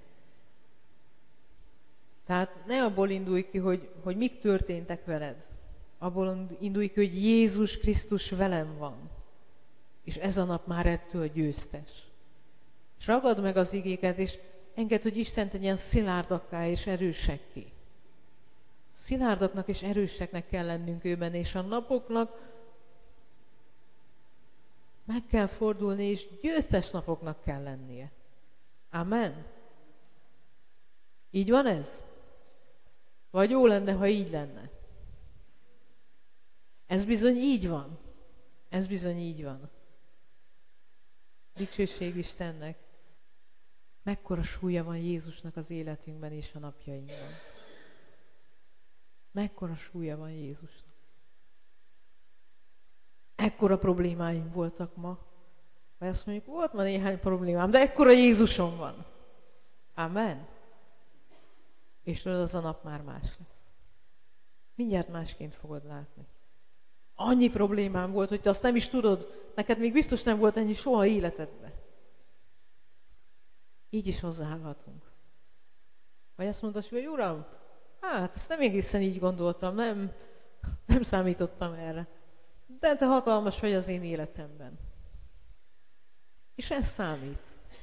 Tehát ne abból indulj ki, hogy, hogy mik történtek veled. Abból indulj ki, hogy Jézus Krisztus velem van. És ez a nap már ettől győztes. És ragad meg az igéket, és engedd, hogy Isten tegyen szilárdakká és erősekké. Szilárdaknak és erőseknek kell lennünk őben, és a napoknak meg kell fordulni, és győztes napoknak kell lennie. Amen. Így van ez? Vagy jó lenne, ha így lenne? Ez bizony így van. Ez bizony így van. Dicsőség Istennek. Mekkora súlya van Jézusnak az életünkben és a napjainkban. Mekkora súlya van Jézusnak. Ekkora problémáim voltak ma. Vagy azt mondjuk, volt ma néhány problémám, de ekkora Jézusom van. Amen. És tudod, az a nap már más lesz. Mindjárt másként fogod látni. Annyi problémám volt, hogy te azt nem is tudod, neked még biztos nem volt ennyi soha életedben. Így is hozzáállhatunk. Vagy azt mondod, hogy Uram, hát ezt nem egészen így gondoltam, nem, nem számítottam erre. De te hatalmas vagy az én életemben. És ez számít.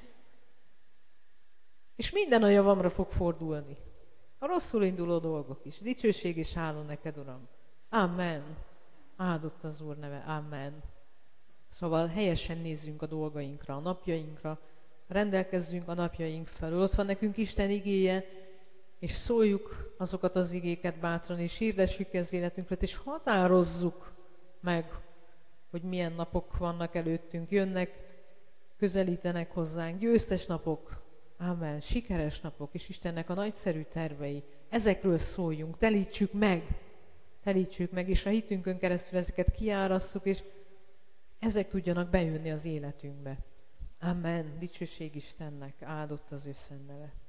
És minden a javamra fog fordulni. A rosszul induló dolgok is. Dicsőség és háló neked, Uram. Amen. Áldott az Úr neve. Amen. Szóval helyesen nézzünk a dolgainkra, a napjainkra, rendelkezzünk a napjaink felől. Ott van nekünk Isten igéje, és szóljuk azokat az igéket bátran, és hirdessük az életünkre, és határozzuk meg, hogy milyen napok vannak előttünk, jönnek, közelítenek hozzánk, győztes napok, ámen, sikeres napok, és Istennek a nagyszerű tervei. Ezekről szóljunk, telítsük meg, telítsük meg, és a hitünkön keresztül ezeket kiárasszuk, és ezek tudjanak bejönni az életünkbe. Amen. Dicsőség Istennek, áldott az ő szent neve.